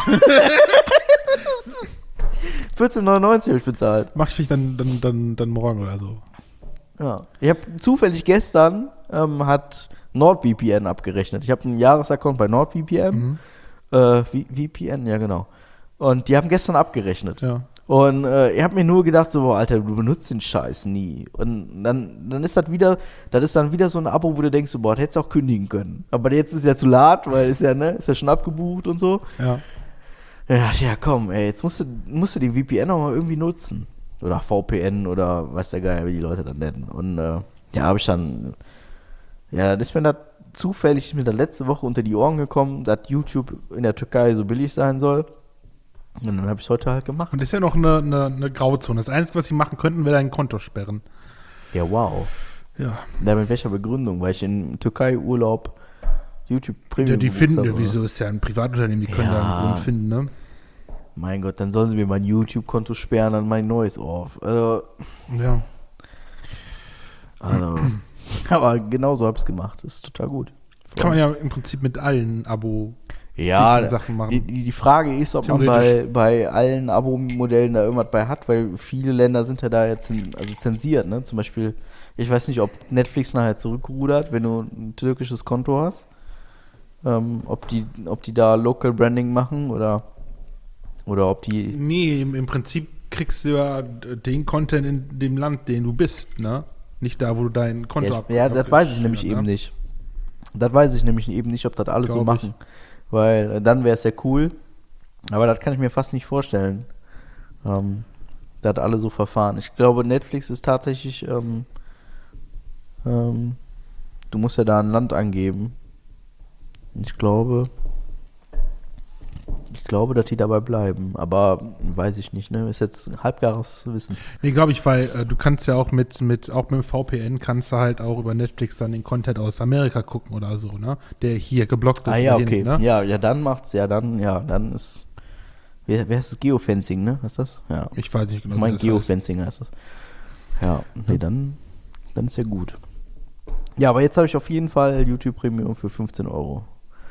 vierzehn neunundneunzig habe ich bezahlt. Mach ich vielleicht dann, dann, dann, dann morgen oder so. Ja. Ich habe zufällig gestern ähm, hat NordVPN abgerechnet. Ich habe einen Jahresaccount bei NordVPN. Mhm. Äh, V- VPN, ja genau. Und die haben gestern abgerechnet. Ja. Und äh, ich habe mir nur gedacht, so, boah, Alter, du benutzt den Scheiß nie. Und dann, dann ist das wieder, das ist dann wieder so ein Abo, wo du denkst, so, boah, das hättest du auch kündigen können. Aber jetzt ist es ja zu lat, weil ist ja, ne, ist ja schon abgebucht und so. Ja. Ja, dachte ich, ja komm, ey, jetzt musst du, musst du den V P N auch mal irgendwie nutzen. Oder V P N oder weiß der Geier, wie die Leute das nennen. Und äh, ja, habe ich dann, ja, dann ist mir das zufällig ist mir da letzte Woche unter die Ohren gekommen, dass YouTube in der Türkei so billig sein soll. Und dann habe ich es heute halt gemacht. Und das ist ja noch eine, eine, eine Grauzone. Das Einzige, was sie machen könnten, wäre dein Konto sperren. Ja, wow. Ja. Ja, mit welcher Begründung? Weil ich in Türkei-Urlaub YouTube Premium Ja, die gebucht finden, habe, ja, oder? wieso ist ja ein Privatunternehmen, die können Ja. da einen Grund finden, ne? Mein Gott, dann sollen sie mir mein YouTube-Konto sperren, dann mein neues auf. Also, Ja. also aber genauso habe ich es gemacht. Das ist total gut. Kann man ja im Prinzip mit allen Abo Ja, Sachen machen. die, die die Frage ist, ob man bei, bei allen Abo-Modellen da irgendwas bei hat, weil viele Länder sind ja da jetzt in, also zensiert, ne? Zum Beispiel, ich weiß nicht, ob Netflix nachher zurückrudert, wenn du ein türkisches Konto hast. Ähm, ob die, ob die da Local Branding machen oder, oder ob die. Nee, im, im Prinzip kriegst du ja den Content in dem Land, den du bist, ne? Nicht da, wo du dein Konto Ja, ab- ich, ja das weiß ich abgeschrieben nämlich hast, eben ne? nicht. Das weiß ich nämlich eben nicht, ob das alle so Glaub machen. Weil äh, dann wäre es ja cool. Aber das kann ich mir fast nicht vorstellen. Ähm, dass alle so verfahren. Ich glaube, Netflix ist tatsächlich, ähm, ähm, du musst ja da ein Land angeben. Ich glaube, ich glaube, dass die dabei bleiben. Aber weiß ich nicht, ne? Ist jetzt ein halbgares Wissen. Nee, glaube ich, weil äh, du kannst ja auch mit, mit, auch mit dem V P N kannst du halt auch über Netflix dann den Content aus Amerika gucken oder so, ne? Der hier geblockt ist. Ah ja, oder hier okay. nicht, ne? Ja, ja, dann macht's, ja, dann, ja, dann ist. Wer, wer ist das? Geofencing, ne? Was ist das? Ja. Ich weiß nicht genau, Ich meine, wie das heißt. Geofencing heißt das. Ja, nee, dann, dann ist ja gut. Ja, aber jetzt habe ich auf jeden Fall YouTube Premium für fünfzehn Euro.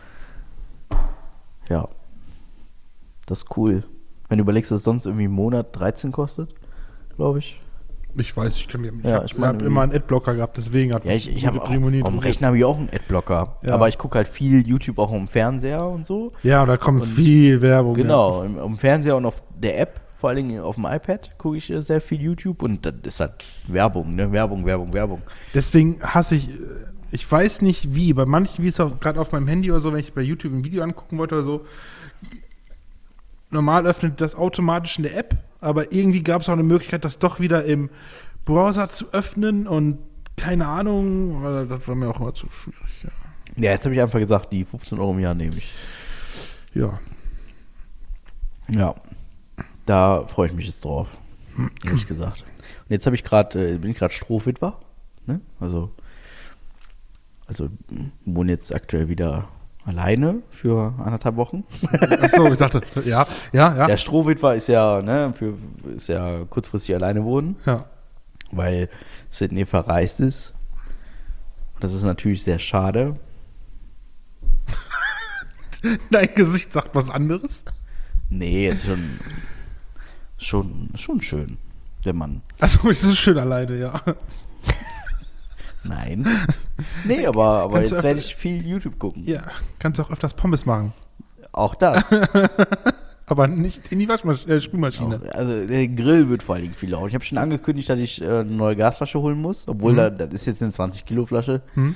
Ja. Das ist cool. Wenn du überlegst, dass es sonst irgendwie im Monat dreizehn kostet, glaube ich. Ich weiß, ich kann mir, ich Ja, habe ich mein, hab immer einen Adblocker gehabt, deswegen hat Ja, ich, ich YouTube habe auch, Primo nie auf dem interessiert. Rechner habe ich auch einen Adblocker. Ja. Aber ich gucke halt viel YouTube auch am Fernseher und so. Ja, da kommt Und- viel Werbung. Genau, im, am Fernseher und auf der App, vor allen Dingen auf dem iPad, gucke ich äh, sehr viel YouTube und das ist halt Werbung, ne? Werbung, Werbung, Werbung. Ja. Deswegen hasse ich, äh, ich weiß nicht wie, bei manchen, wie es auch gerade auf meinem Handy oder so, wenn ich bei YouTube ein Video angucken wollte oder so, normal öffnet das automatisch in der App, aber irgendwie gab es auch eine Möglichkeit, das doch wieder im Browser zu öffnen und keine Ahnung, aber das war mir auch immer zu schwierig. Ja, Ja, jetzt habe ich einfach gesagt, die fünfzehn Euro im Jahr nehme ich. ja. Ja, da freue ich mich jetzt drauf, ehrlich gesagt. Und jetzt habe ich gerade, äh, bin ich gerade Strohwitwer, ne? Also, also wohne jetzt aktuell wieder alleine für anderthalb Wochen. Achso, ich dachte, ja, ja, ja. Der Strohwitwer ist ja, ne, für, ist ja kurzfristig alleine wohnen, Ja. weil Sydney verreist ist. Und das ist natürlich sehr schade. Dein Gesicht sagt was anderes. Nee, ist schon, schon, schon schön, wenn man. Achso, es ist schön alleine, ja. Nein. Nee, aber, aber Kannst du jetzt öfter- werde ich viel YouTube gucken. Ja, kannst auch öfters Pommes machen. Auch das. Aber nicht in die Waschmasch äh, Spülmaschine. Auch, also der Grill wird vor allen Dingen viel laufen. Ich habe schon angekündigt, dass ich äh, eine neue Gasflasche holen muss, obwohl Mhm. da, das ist jetzt eine zwanzig Kilo Flasche. Hm?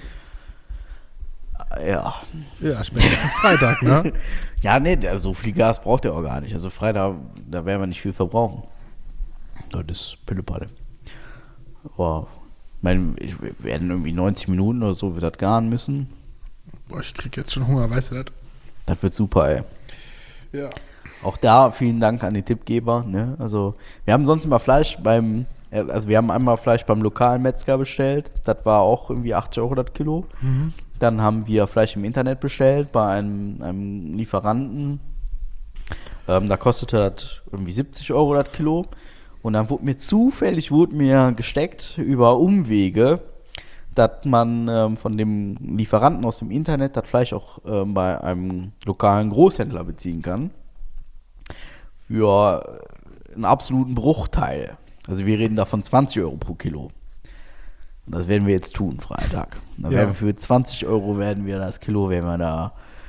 Ja. Ja, spätestens ist Freitag, ne? Ja, nee, der, so viel Gas braucht er auch gar nicht. Also Freitag, da werden wir nicht viel verbrauchen. Das ist Pillepalle. Aber ich meine, ich- wir werden irgendwie neunzig Minuten oder so, wird das garen müssen. Boah, ich krieg jetzt schon Hunger, weißt du das? Das wird super, ey. Ja. Auch da vielen Dank an die Tippgeber. Ne? Also wir haben sonst immer Fleisch beim, also wir haben einmal Fleisch beim lokalen Metzger bestellt. Das war auch irgendwie achtzig Euro das Kilo. Mhm. Dann haben wir Fleisch im Internet bestellt bei einem, einem Lieferanten. Ähm, da kostete das irgendwie siebzig Euro das Kilo. Und dann wurde mir zufällig wurde mir gesteckt über Umwege, dass man ähm, von dem Lieferanten aus dem Internet das Fleisch auch ähm, bei einem lokalen Großhändler beziehen kann. Für einen absoluten Bruchteil. Also wir reden da von zwanzig Euro pro Kilo. Und das werden wir jetzt tun, Freitag. Dann Ja. werden wir für zwanzig Euro werden wir das Kilo, werden wir da.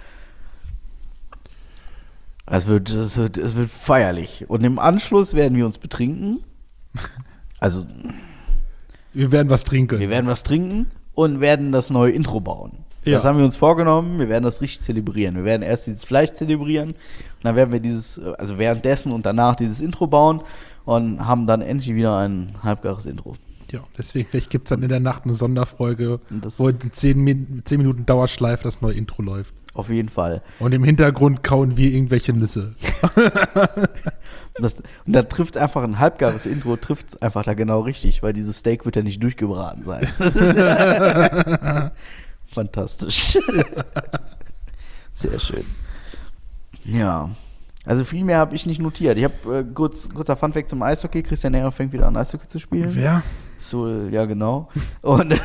Es wird, es wird, es wird feierlich. Und im Anschluss werden wir uns betrinken. Also, Wir werden was trinken. wir werden was trinken und werden das neue Intro bauen. Ja. Das haben wir uns vorgenommen. Wir werden das richtig zelebrieren. Wir werden erst dieses Fleisch zelebrieren und dann werden wir dieses, also währenddessen und danach dieses Intro bauen und haben dann endlich wieder ein halbgares Intro. Ja, deswegen, vielleicht gibt es dann in der Nacht eine Sonderfolge, Und das- wo in zehn, Min- zehn Minuten Dauerschleife das neue Intro läuft. Auf jeden Fall. Und im Hintergrund kauen wir irgendwelche Nüsse. Das, und da trifft einfach ein halbgares Intro, trifft es einfach da genau richtig, weil dieses Steak wird ja nicht durchgebraten sein. Das ist fantastisch. Sehr schön. Ja. Also viel mehr habe ich nicht notiert. Ich habe äh, kurz, kurzer Funfact zum Eishockey. Christian Ehrer fängt wieder an, Eishockey zu spielen. Wer? So, äh, ja, genau. Und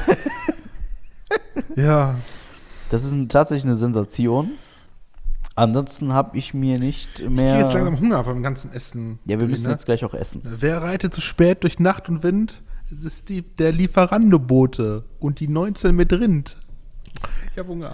Ja. das ist ein, tatsächlich eine Sensation. Ansonsten habe ich mir nicht Ich mehr. kriege jetzt langsam Hunger vom ganzen Essen. ja, wir müssen ne? jetzt gleich auch essen. Wer reitet so spät durch Nacht und Wind? Es ist die, der Lieferando-Bote und die neunzehn mit Rind. Ich hab Hunger.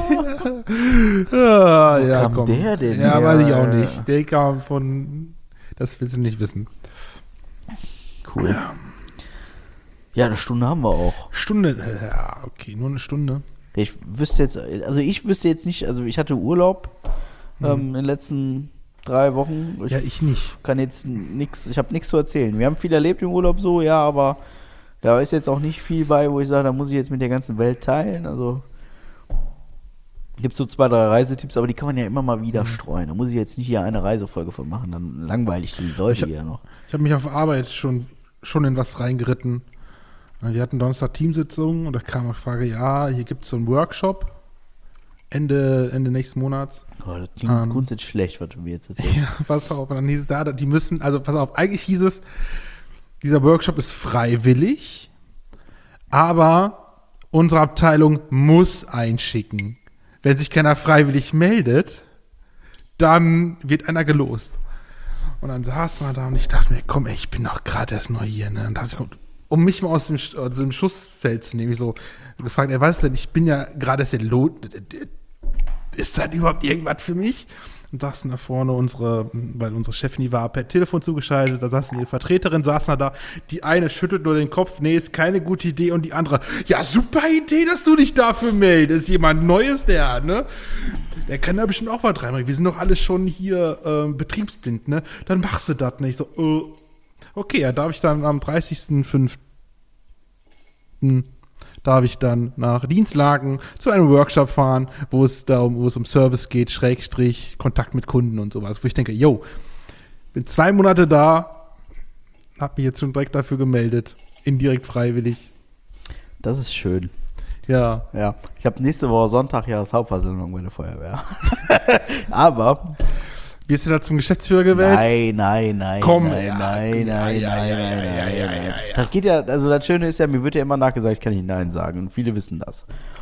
ja, ja, kam komm. der denn Ja, her? weiß ich auch nicht. Der kam von Das willst du nicht wissen. Cool. Ja. Ja, eine Stunde haben wir auch. Stunde, ja, okay, nur eine Stunde. Ich wüsste jetzt, also ich wüsste jetzt nicht, also ich hatte Urlaub Hm. ähm, in den letzten drei Wochen. Ja, ich nicht. Kann jetzt nichts, ich habe nichts zu erzählen. Wir haben viel erlebt im Urlaub so, ja, aber da ist jetzt auch nicht viel bei, wo ich sage, da muss ich jetzt mit der ganzen Welt teilen. Also gibt so zwei, drei Reisetipps, aber die kann man ja immer mal wieder Mhm. streuen. Da muss ich jetzt nicht hier eine Reisefolge von machen, dann langweile ich die Leute Ich- hier noch. Ich habe mich auf Arbeit schon, schon in was reingeritten. Wir hatten Donnerstag Teamsitzung und da kam die Frage, ja, hier gibt es so einen Workshop Ende, Ende nächsten Monats. Oh, das klingt Ähm. grundsätzlich schlecht, was du mir jetzt erzählst. Ja, pass auf. Und dann hieß es da, die müssen, also pass auf, eigentlich hieß es, dieser Workshop ist freiwillig, aber unsere Abteilung muss einschicken. Wenn sich keiner freiwillig meldet, dann wird einer gelost. Und dann saß man da und ich dachte mir, komm ey, ich bin doch gerade erst neu hier, ne? Und dachte ich, komm, um mich mal aus dem, aus dem Schussfeld zu nehmen, ich so gefragt, ey, weißt du denn, ich bin ja gerade erst der Lot, ist das überhaupt irgendwas für mich? Und saßen da vorne unsere, weil unsere Chefin, die war per Telefon zugeschaltet, da saßen die Vertreterin, saßen da, die eine schüttelt nur den Kopf, nee, ist keine gute Idee, und die andere, ja, super Idee, dass du dich dafür meldest, jemand Neues, der, ne? Der kann da bestimmt auch was reinbringen, wir sind doch alle schon hier äh, betriebsblind, ne? Dann machst du das nicht so, äh, okay, ja, darf ich dann am dreißigsten fünften darf ich dann nach Dienstlagen zu einem Workshop fahren, wo es da um, wo es um Service geht, Schrägstrich, Kontakt mit Kunden und sowas, wo ich denke, yo, bin zwei Monate da, hab mich jetzt schon direkt dafür gemeldet, indirekt freiwillig. Das ist schön. Ja. Ja, ich habe nächste Woche Sonntag ja das Hauptversammlung bei der Feuerwehr. Aber Wirst du da zum Geschäftsführer gewählt? nein, nein, nein, Komm, nein, ja, nein, ja, nein, ja, nein, ja, nein, ja, nein, ja, nein. ja, ja. Das geht ja, also das Schöne ist ja, mir wird ja immer nachgesagt, ich kann nicht Nein sagen, und viele wissen das.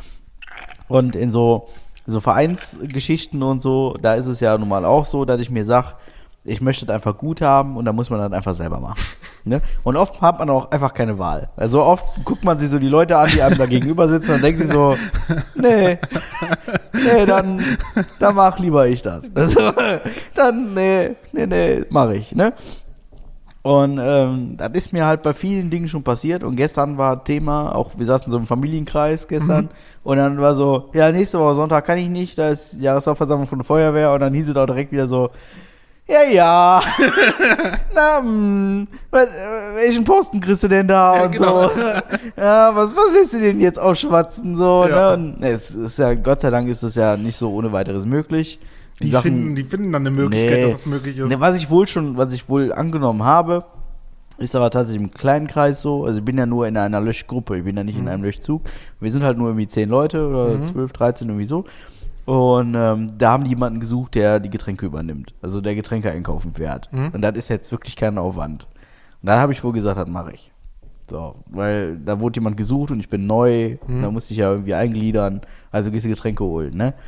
Und in so, so Vereinsgeschichten und so, da ist es ja nun mal auch so, dass ich mir sage, ich möchte das einfach gut haben, und da muss man das einfach selber machen. Ne? Und oft hat man auch einfach keine Wahl. Also oft guckt man sich so die Leute an, die einem da gegenüber sitzen, und denkt sich so, nee, nee, dann, dann mach lieber ich das. Also, dann, nee, nee, nee, mach ich, ne? Und ähm, das ist mir halt bei vielen Dingen schon passiert, und gestern war Thema, auch wir saßen so im Familienkreis gestern, Mhm. und dann war so, ja, nächste Woche Sonntag kann ich nicht, da ist Jahreshauptversammlung von der Feuerwehr, und dann hieß es auch direkt wieder so, ja, ja, na, mh, was, äh, welchen Posten kriegst du denn da, Ja, und genau. so, ja, was, was willst du denn jetzt ausschwatzen, so, Ja. ne, und es ist ja, Gott sei Dank ist das ja nicht so ohne weiteres möglich. In Die, Sachen- finden, die finden dann eine Möglichkeit, Nee. dass das möglich ist. Ne, was ich wohl schon, was ich wohl angenommen habe, ist aber tatsächlich im kleinen Kreis so. Also ich bin ja nur in einer Löschgruppe, ich bin ja nicht in Mhm. einem Löschzug. Wir sind halt nur irgendwie zehn Leute oder Mhm. zwölf, dreizehn, irgendwie so. Und ähm, da haben die jemanden gesucht, der die Getränke übernimmt. Also der Getränke einkaufen fährt. Mhm. Und das ist jetzt wirklich kein Aufwand. Und dann habe ich wohl gesagt, das mache ich. So, weil da wurde jemand gesucht und ich bin neu. Mhm. Da musste ich ja irgendwie eingliedern. Also gehst du Getränke holen, ne?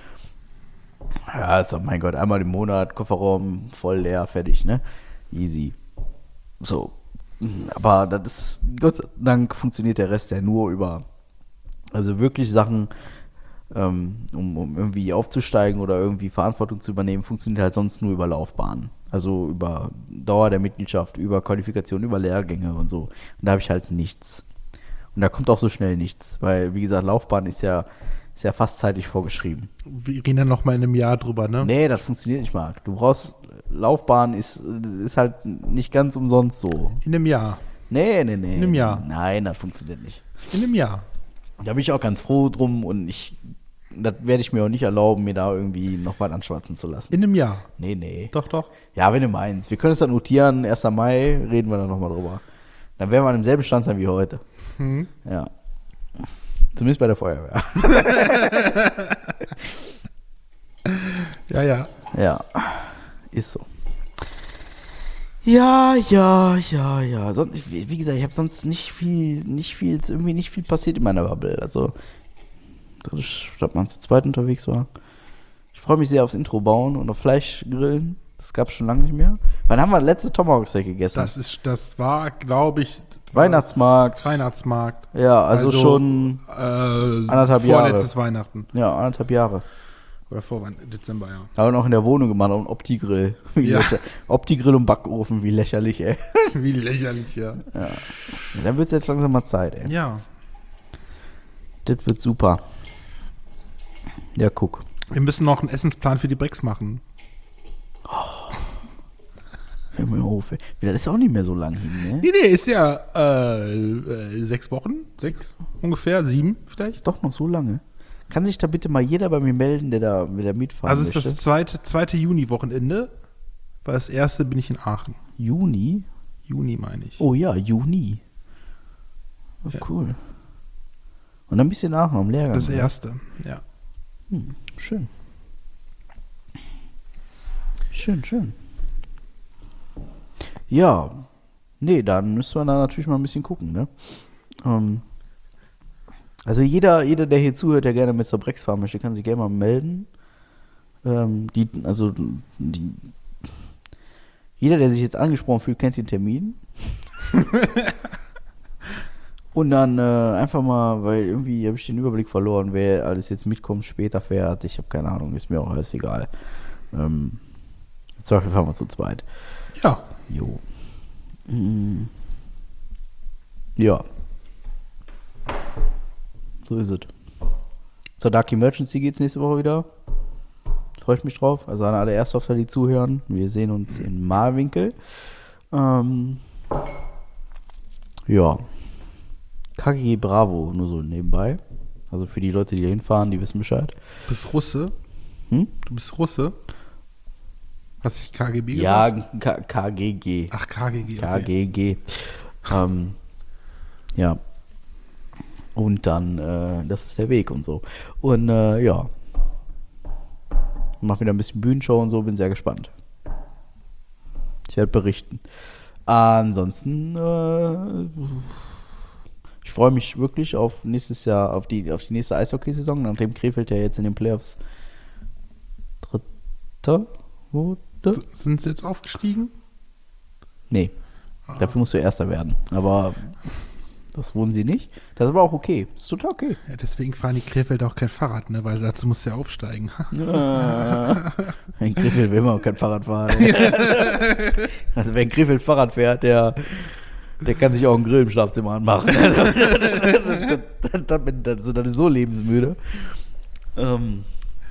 Ja, ist doch, mein Gott, einmal im Monat, Kofferraum voll leer, fertig, ne? Easy. So. Aber das ist, Gott sei Dank funktioniert der Rest ja nur über, also wirklich Sachen, ähm, um, um irgendwie aufzusteigen oder irgendwie Verantwortung zu übernehmen, funktioniert halt sonst nur über Laufbahnen. Also über Dauer der Mitgliedschaft, über Qualifikation, über Lehrgänge und so. Und da habe ich halt nichts. Und da kommt auch so schnell nichts, weil, wie gesagt, Laufbahn ist ja, ist ja fast zeitlich vorgeschrieben. Wir reden dann noch mal in einem Jahr drüber, ne? Nee, das funktioniert nicht, Marc. Du brauchst, Laufbahn ist, ist halt nicht ganz umsonst so. In einem Jahr. Nee, nee, nee. In einem Jahr. Nein, das funktioniert nicht. In einem Jahr. Da bin ich auch ganz froh drum, und ich, das werde ich mir auch nicht erlauben, mir da irgendwie noch was anschwatzen zu lassen. In einem Jahr. Nee, nee. Doch, doch. Ja, wenn du meinst. Wir können es dann notieren, erster Mai, reden wir dann nochmal drüber. Dann werden wir an demselben Stand sein wie heute. Hm. Ja. Zumindest bei der Feuerwehr. Ja, ja. Ja, ist so. Ja, ja, ja, ja. Sonst, wie wie gesagt, ich habe sonst nicht viel, nicht viel, ist irgendwie nicht viel passiert in meiner Bubble. Also, dadurch, dass man zu zweit unterwegs war. Ich freue mich sehr aufs Intro bauen und auf Fleischgrillen. Das gab es schon lange nicht mehr. Wann haben wir letzte Tomahawk Steak gegessen? Das ist, das war, glaube ich, Weihnachtsmarkt. Weihnachtsmarkt. Ja, also, schon äh, anderthalb Jahre. vorletztes Weihnachten. Ja, anderthalb Jahre. Oder vor wann? Dezember, ja. Haben wir noch in der Wohnung gemacht, auch einen Opti-Grill. Wie Ja. lächer- Opti-Grill und Backofen, wie lächerlich, ey. Wie lächerlich, ja. Ja. Dann wird es jetzt langsam mal Zeit, ey. Ja. Das wird super. Ja, guck. Wir müssen noch einen Essensplan für die Breaks machen. Hör mir auf, ey. Das ist auch nicht mehr so lang hin, ne? Nee, nee, ist ja äh, äh, sechs Wochen. Sechs ungefähr, sieben vielleicht. Doch noch so lange. Kann sich da bitte mal jeder bei mir melden, der da wieder mitfahren Also es ist möchte? das zweite, zweite Juni-Wochenende. Weil das erste bin ich in Aachen. Juni? Juni meine ich. Oh ja, Juni. Oh, Ja. cool. Und dann ein bisschen nach noch im Lehrgang. Das oder? erste, ja. Hm, schön. Schön, schön. Ja. Nee, dann müssen wir da natürlich mal ein bisschen gucken, ne? Ähm, also jeder, jeder, der hier zuhört, der gerne mit zur Brex fahren möchte, kann sich gerne mal melden. Ähm, die, also die, jeder, der sich jetzt angesprochen fühlt, kennt den Termin. Und dann äh, einfach mal, weil irgendwie habe ich den Überblick verloren, wer alles jetzt mitkommt, später fährt. Ich habe keine Ahnung, ist mir auch alles egal. Ähm, Im Zweifel fahren wir zu zweit. Ja. Jo. Mm. Ja. So ist es. Zur Dark Emergency geht's nächste Woche wieder. Freue ich mich drauf. Also an alle Airsofter, die zuhören. Wir sehen uns in Marwinkel. Ähm, ja. K G G Bravo, nur so nebenbei. Also für die Leute, die da hinfahren, die wissen Bescheid. Du bist Russe? Hm? Du bist Russe? Hast ich K G B Ja, gesagt? K- KGG. Ach, K G G. Okay. K G G. ähm, ja. Und dann, äh, das ist der Weg und so. Und äh, ja. Mach wieder ein bisschen Bühnenshow und so, bin sehr gespannt. Ich werde berichten. Ansonsten, äh, ich freue mich wirklich auf nächstes Jahr, auf die, auf die nächste Eishockey-Saison, nachdem Krefeld ja jetzt in den Playoffs Dritter wurde. S- Sind sie jetzt aufgestiegen? Nee, dafür musst du Erster werden. Aber das wurden sie nicht. Das ist aber auch okay. Das ist total okay. Ja, deswegen fahren die Krefeld auch kein Fahrrad, ne? Weil dazu musst du ja aufsteigen. Ja. Ein Krefeld will immer auch kein Fahrrad fahren. Also wer ein Krefeld Fahrrad fährt, der, der kann sich auch einen Grill im Schlafzimmer anmachen. Also, das, das, das, das ist so lebensmüde. Ähm,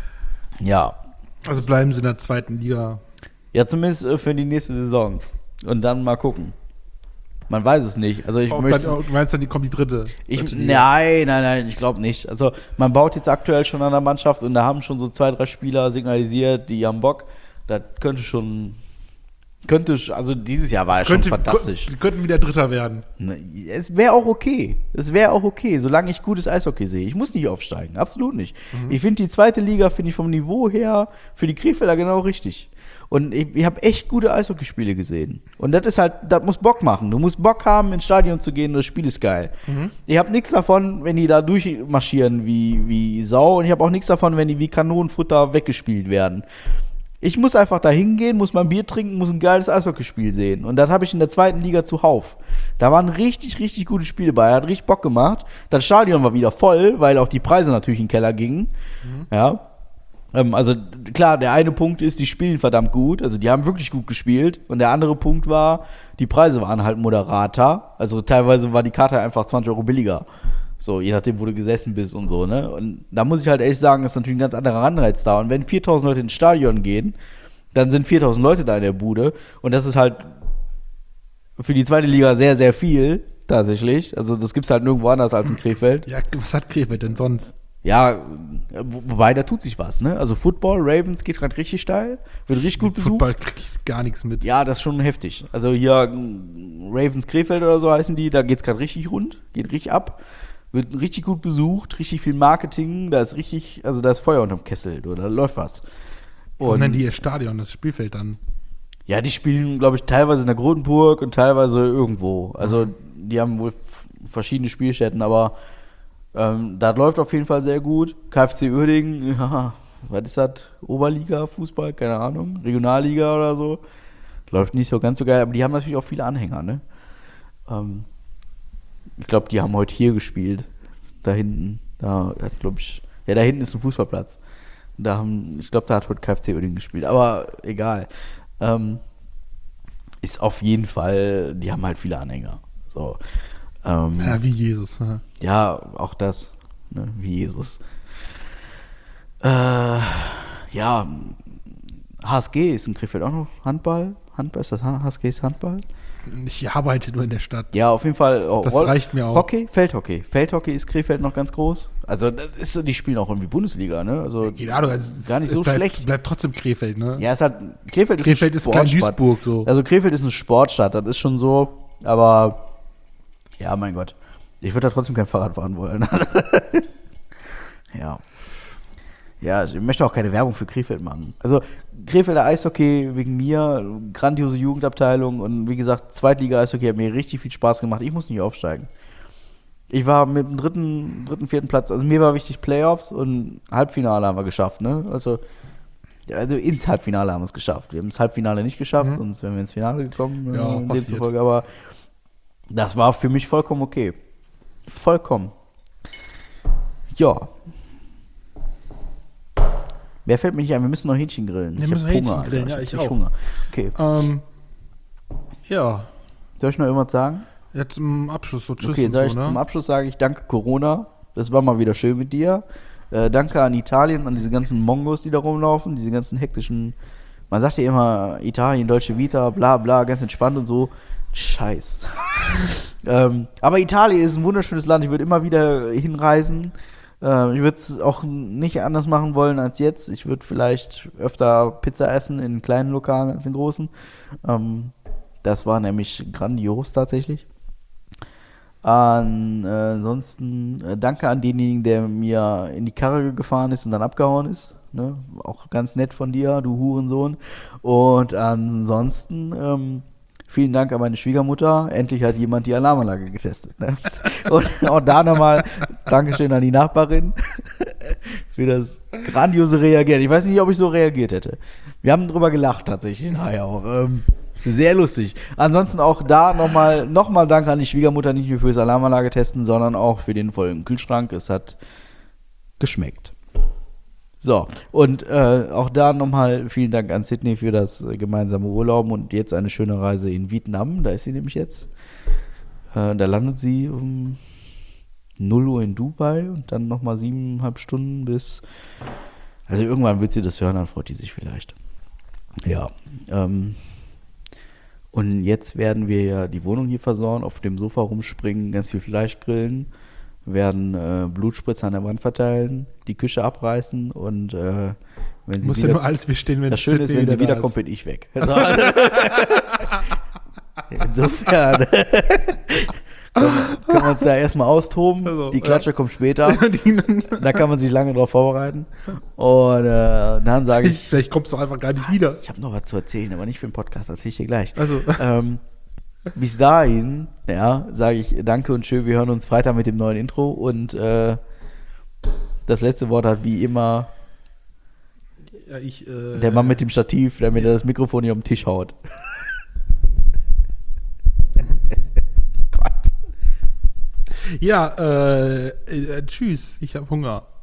ja. Also bleiben sie in der zweiten Liga. Ja, zumindest äh, für die nächste Saison. Und dann mal gucken. Man weiß es nicht. Also ich Oh, möchte. dann, du meinst dann, die kommt die dritte? Ich, dritte Liga? nein, nein, nein, ich glaube nicht. Also man baut jetzt aktuell schon an der Mannschaft und da haben schon so zwei, drei Spieler signalisiert, die haben Bock. Das könnte schon, könnte, sch- also dieses Jahr war ja schon Könnte- fantastisch. Die könnten wieder Dritter werden. Ne, Es wäre auch okay. Es wäre auch okay, solange ich gutes Eishockey sehe. Ich muss nicht aufsteigen, absolut nicht. Ich finde die zweite Liga, finde ich vom Niveau her für die Krefelder genau richtig. Und ich, ich habe echt gute Eishockeyspiele gesehen. Und das ist halt, das muss Bock machen. Du musst Bock haben, ins Stadion zu gehen und das Spiel ist geil. Ich habe nichts davon, wenn die da durchmarschieren wie, wie Sau. Und ich habe auch nichts davon, wenn die wie Kanonenfutter weggespielt werden. Ich muss einfach da hingehen, muss mein Bier trinken, muss ein geiles Eishockeyspiel sehen. Und das habe ich in der zweiten Liga zuhauf. Da waren richtig, richtig gute Spiele bei. Hat richtig Bock gemacht. Das Stadion war wieder voll, weil auch die Preise natürlich in den Keller gingen. Ja. Ähm, also d- klar, der eine Punkt ist, die spielen verdammt gut. Also die haben wirklich gut gespielt. Und der andere Punkt war, die Preise waren halt moderater. Also teilweise war die Karte einfach zwanzig Euro billiger. So, je nachdem, wo du gesessen bist und so, ne? Und da muss ich halt ehrlich sagen, ist natürlich ein ganz anderer Anreiz da. Und wenn viertausend Leute ins Stadion gehen, dann sind viertausend Leute da in der Bude. Und das ist halt für die zweite Liga sehr, sehr viel, tatsächlich. Also das gibt's halt nirgendwo anders als in Krefeld. Ja, was hat Krefeld denn sonst? Ja, wo- wobei, da tut sich was, ne? Also Football, Ravens geht gerade richtig steil, wird richtig gut besucht. Football krieg ich gar nichts mit. Ja, das ist schon heftig. Also hier mm, Ravens Krefeld oder so heißen die, da geht's gerade richtig rund, geht richtig ab. Wird richtig gut besucht, richtig viel Marketing, da ist richtig, also da ist Feuer unterm Kessel, du, da läuft was. Und Und nennen die ihr Stadion, das Spielfeld dann. ja, die spielen, glaube ich, teilweise in der Grotenburg und teilweise irgendwo. Also die haben wohl f- verschiedene Spielstätten, aber ähm, das läuft auf jeden Fall sehr gut. K F C Uerdingen, ja, was ist das? Oberliga, Fußball, keine Ahnung, Regionalliga oder so. Läuft nicht so ganz so geil, aber die haben natürlich auch viele Anhänger, ne? Ähm, ich glaube, die haben heute hier gespielt. Da hinten. Da hat, glaube ich, ja, da hinten ist ein Fußballplatz. Da haben, ich glaube, da hat heute K F C Uerdingen gespielt, aber egal. Ähm, ist auf jeden Fall, die haben halt viele Anhänger. So. Ähm, Ja, wie Jesus. Ja, ja, auch das, ne, wie Jesus. Äh, ja, H S G ist in Krefeld auch noch Handball. Handball, ist das H S G ist Handball? Ich arbeite nur in der Stadt. Ja, auf jeden Fall. Oh, Das Roll- reicht mir auch. Hockey, Feldhockey. Feldhockey ist Krefeld noch ganz groß. Also, das ist, die spielen auch irgendwie Bundesliga, ne? Also, Ja, du, es, gar nicht es so bleibt, schlecht. Bleibt trotzdem Krefeld, ne? Ja, es hat, Krefeld ist Krefeld eine ist klein Sportstadt. Duisburg, so. Also, Krefeld ist eine Sportstadt, das ist schon so. Aber, ja, mein Gott. Ich würde da trotzdem kein Fahrrad fahren wollen. Ja. Ja, ich möchte auch keine Werbung für Krefeld machen. Also, Krefelder Eishockey wegen mir, grandiose Jugendabteilung und wie gesagt, Zweitliga-Eishockey hat mir richtig viel Spaß gemacht. Ich muss nicht aufsteigen. Ich war mit dem dritten, dritten, vierten Platz, also mir war wichtig Playoffs und Halbfinale haben wir geschafft, ne? Also, ja, also ins Halbfinale haben wir es geschafft. Wir haben das Halbfinale nicht geschafft, Mhm. sonst wären wir ins Finale gekommen, Ja, äh, passiert. demzufolge, aber das war für mich vollkommen okay. Vollkommen. Ja. Wer fällt mir nicht ein? Wir müssen noch Hähnchen grillen. Wir Ich müssen hab Hähnchen Alter. grillen, ja, hab ich richtig auch. Hunger. Okay. Ähm, ja, Soll ich noch irgendwas sagen? jetzt zum Abschluss so Tschüss Okay, und sag so, ich ne? zum Abschluss sage ich danke Corona. Das war mal wieder schön mit dir. Äh, danke an Italien, an diese ganzen Mongos, die da rumlaufen, diese ganzen hektischen. Man sagt ja immer Italien, Deutsche Vita, bla bla, ganz entspannt und so. Scheiß. ähm, aber Italien ist ein wunderschönes Land. Ich würde immer wieder hinreisen. Ähm, ich würde es auch nicht anders machen wollen als jetzt. Ich würde vielleicht öfter Pizza essen in kleinen Lokalen als in großen. Ähm, das war nämlich grandios tatsächlich. Ansonsten äh, danke an denjenigen, der mir in die Karre gefahren ist und dann abgehauen ist. Ne? Auch ganz nett von dir, du Hurensohn. Und ansonsten ähm, vielen Dank an meine Schwiegermutter. Endlich hat jemand die Alarmanlage getestet. Ne? Und auch da nochmal Dankeschön an die Nachbarin für das grandiose Reagieren. Ich weiß nicht, ob ich so reagiert hätte. Wir haben drüber gelacht tatsächlich nachher auch. Ähm, sehr lustig. Ansonsten auch da nochmal noch mal Danke an die Schwiegermutter, nicht nur fürs Alarmanlage testen, sondern auch für den vollen Kühlschrank. Es hat geschmeckt. So, und äh, auch da nochmal vielen Dank an Sydney für das äh, gemeinsame Urlauben und jetzt eine schöne Reise in Vietnam. Da ist sie nämlich jetzt. Äh, da landet sie um null Uhr in Dubai und dann nochmal siebeneinhalb Stunden bis. Also irgendwann wird sie das hören, dann freut sie sich vielleicht. Ja, ähm. Und jetzt werden wir ja die Wohnung hier versauen, auf dem Sofa rumspringen, ganz viel Fleisch grillen, werden äh, Blutspritzer an der Wand verteilen, die Küche abreißen und äh, wenn sie Muss ja wieder, nur alles bestehen, wenn das Schöne ist, Sydney wenn sie wieder da wiederkommt, bin ich weg. Also, insofern können, können wir uns da erstmal austoben. Also, Die Klatsche ja. kommt später. Die- Da kann man sich lange drauf vorbereiten. Und äh, dann sage ich, Vielleicht kommst du einfach gar nicht wieder. ich habe noch was zu erzählen, aber nicht für den Podcast, erzähle ich dir gleich. Also, Ähm, bis dahin, ja, sage ich danke und schön, wir hören uns Freitag mit dem neuen Intro und äh, das letzte Wort hat wie immer ja, ich, äh, der Mann mit dem Stativ, der mir das Mikrofon hier auf den Tisch haut. Ja, äh, äh, tschüss, ich habe Hunger.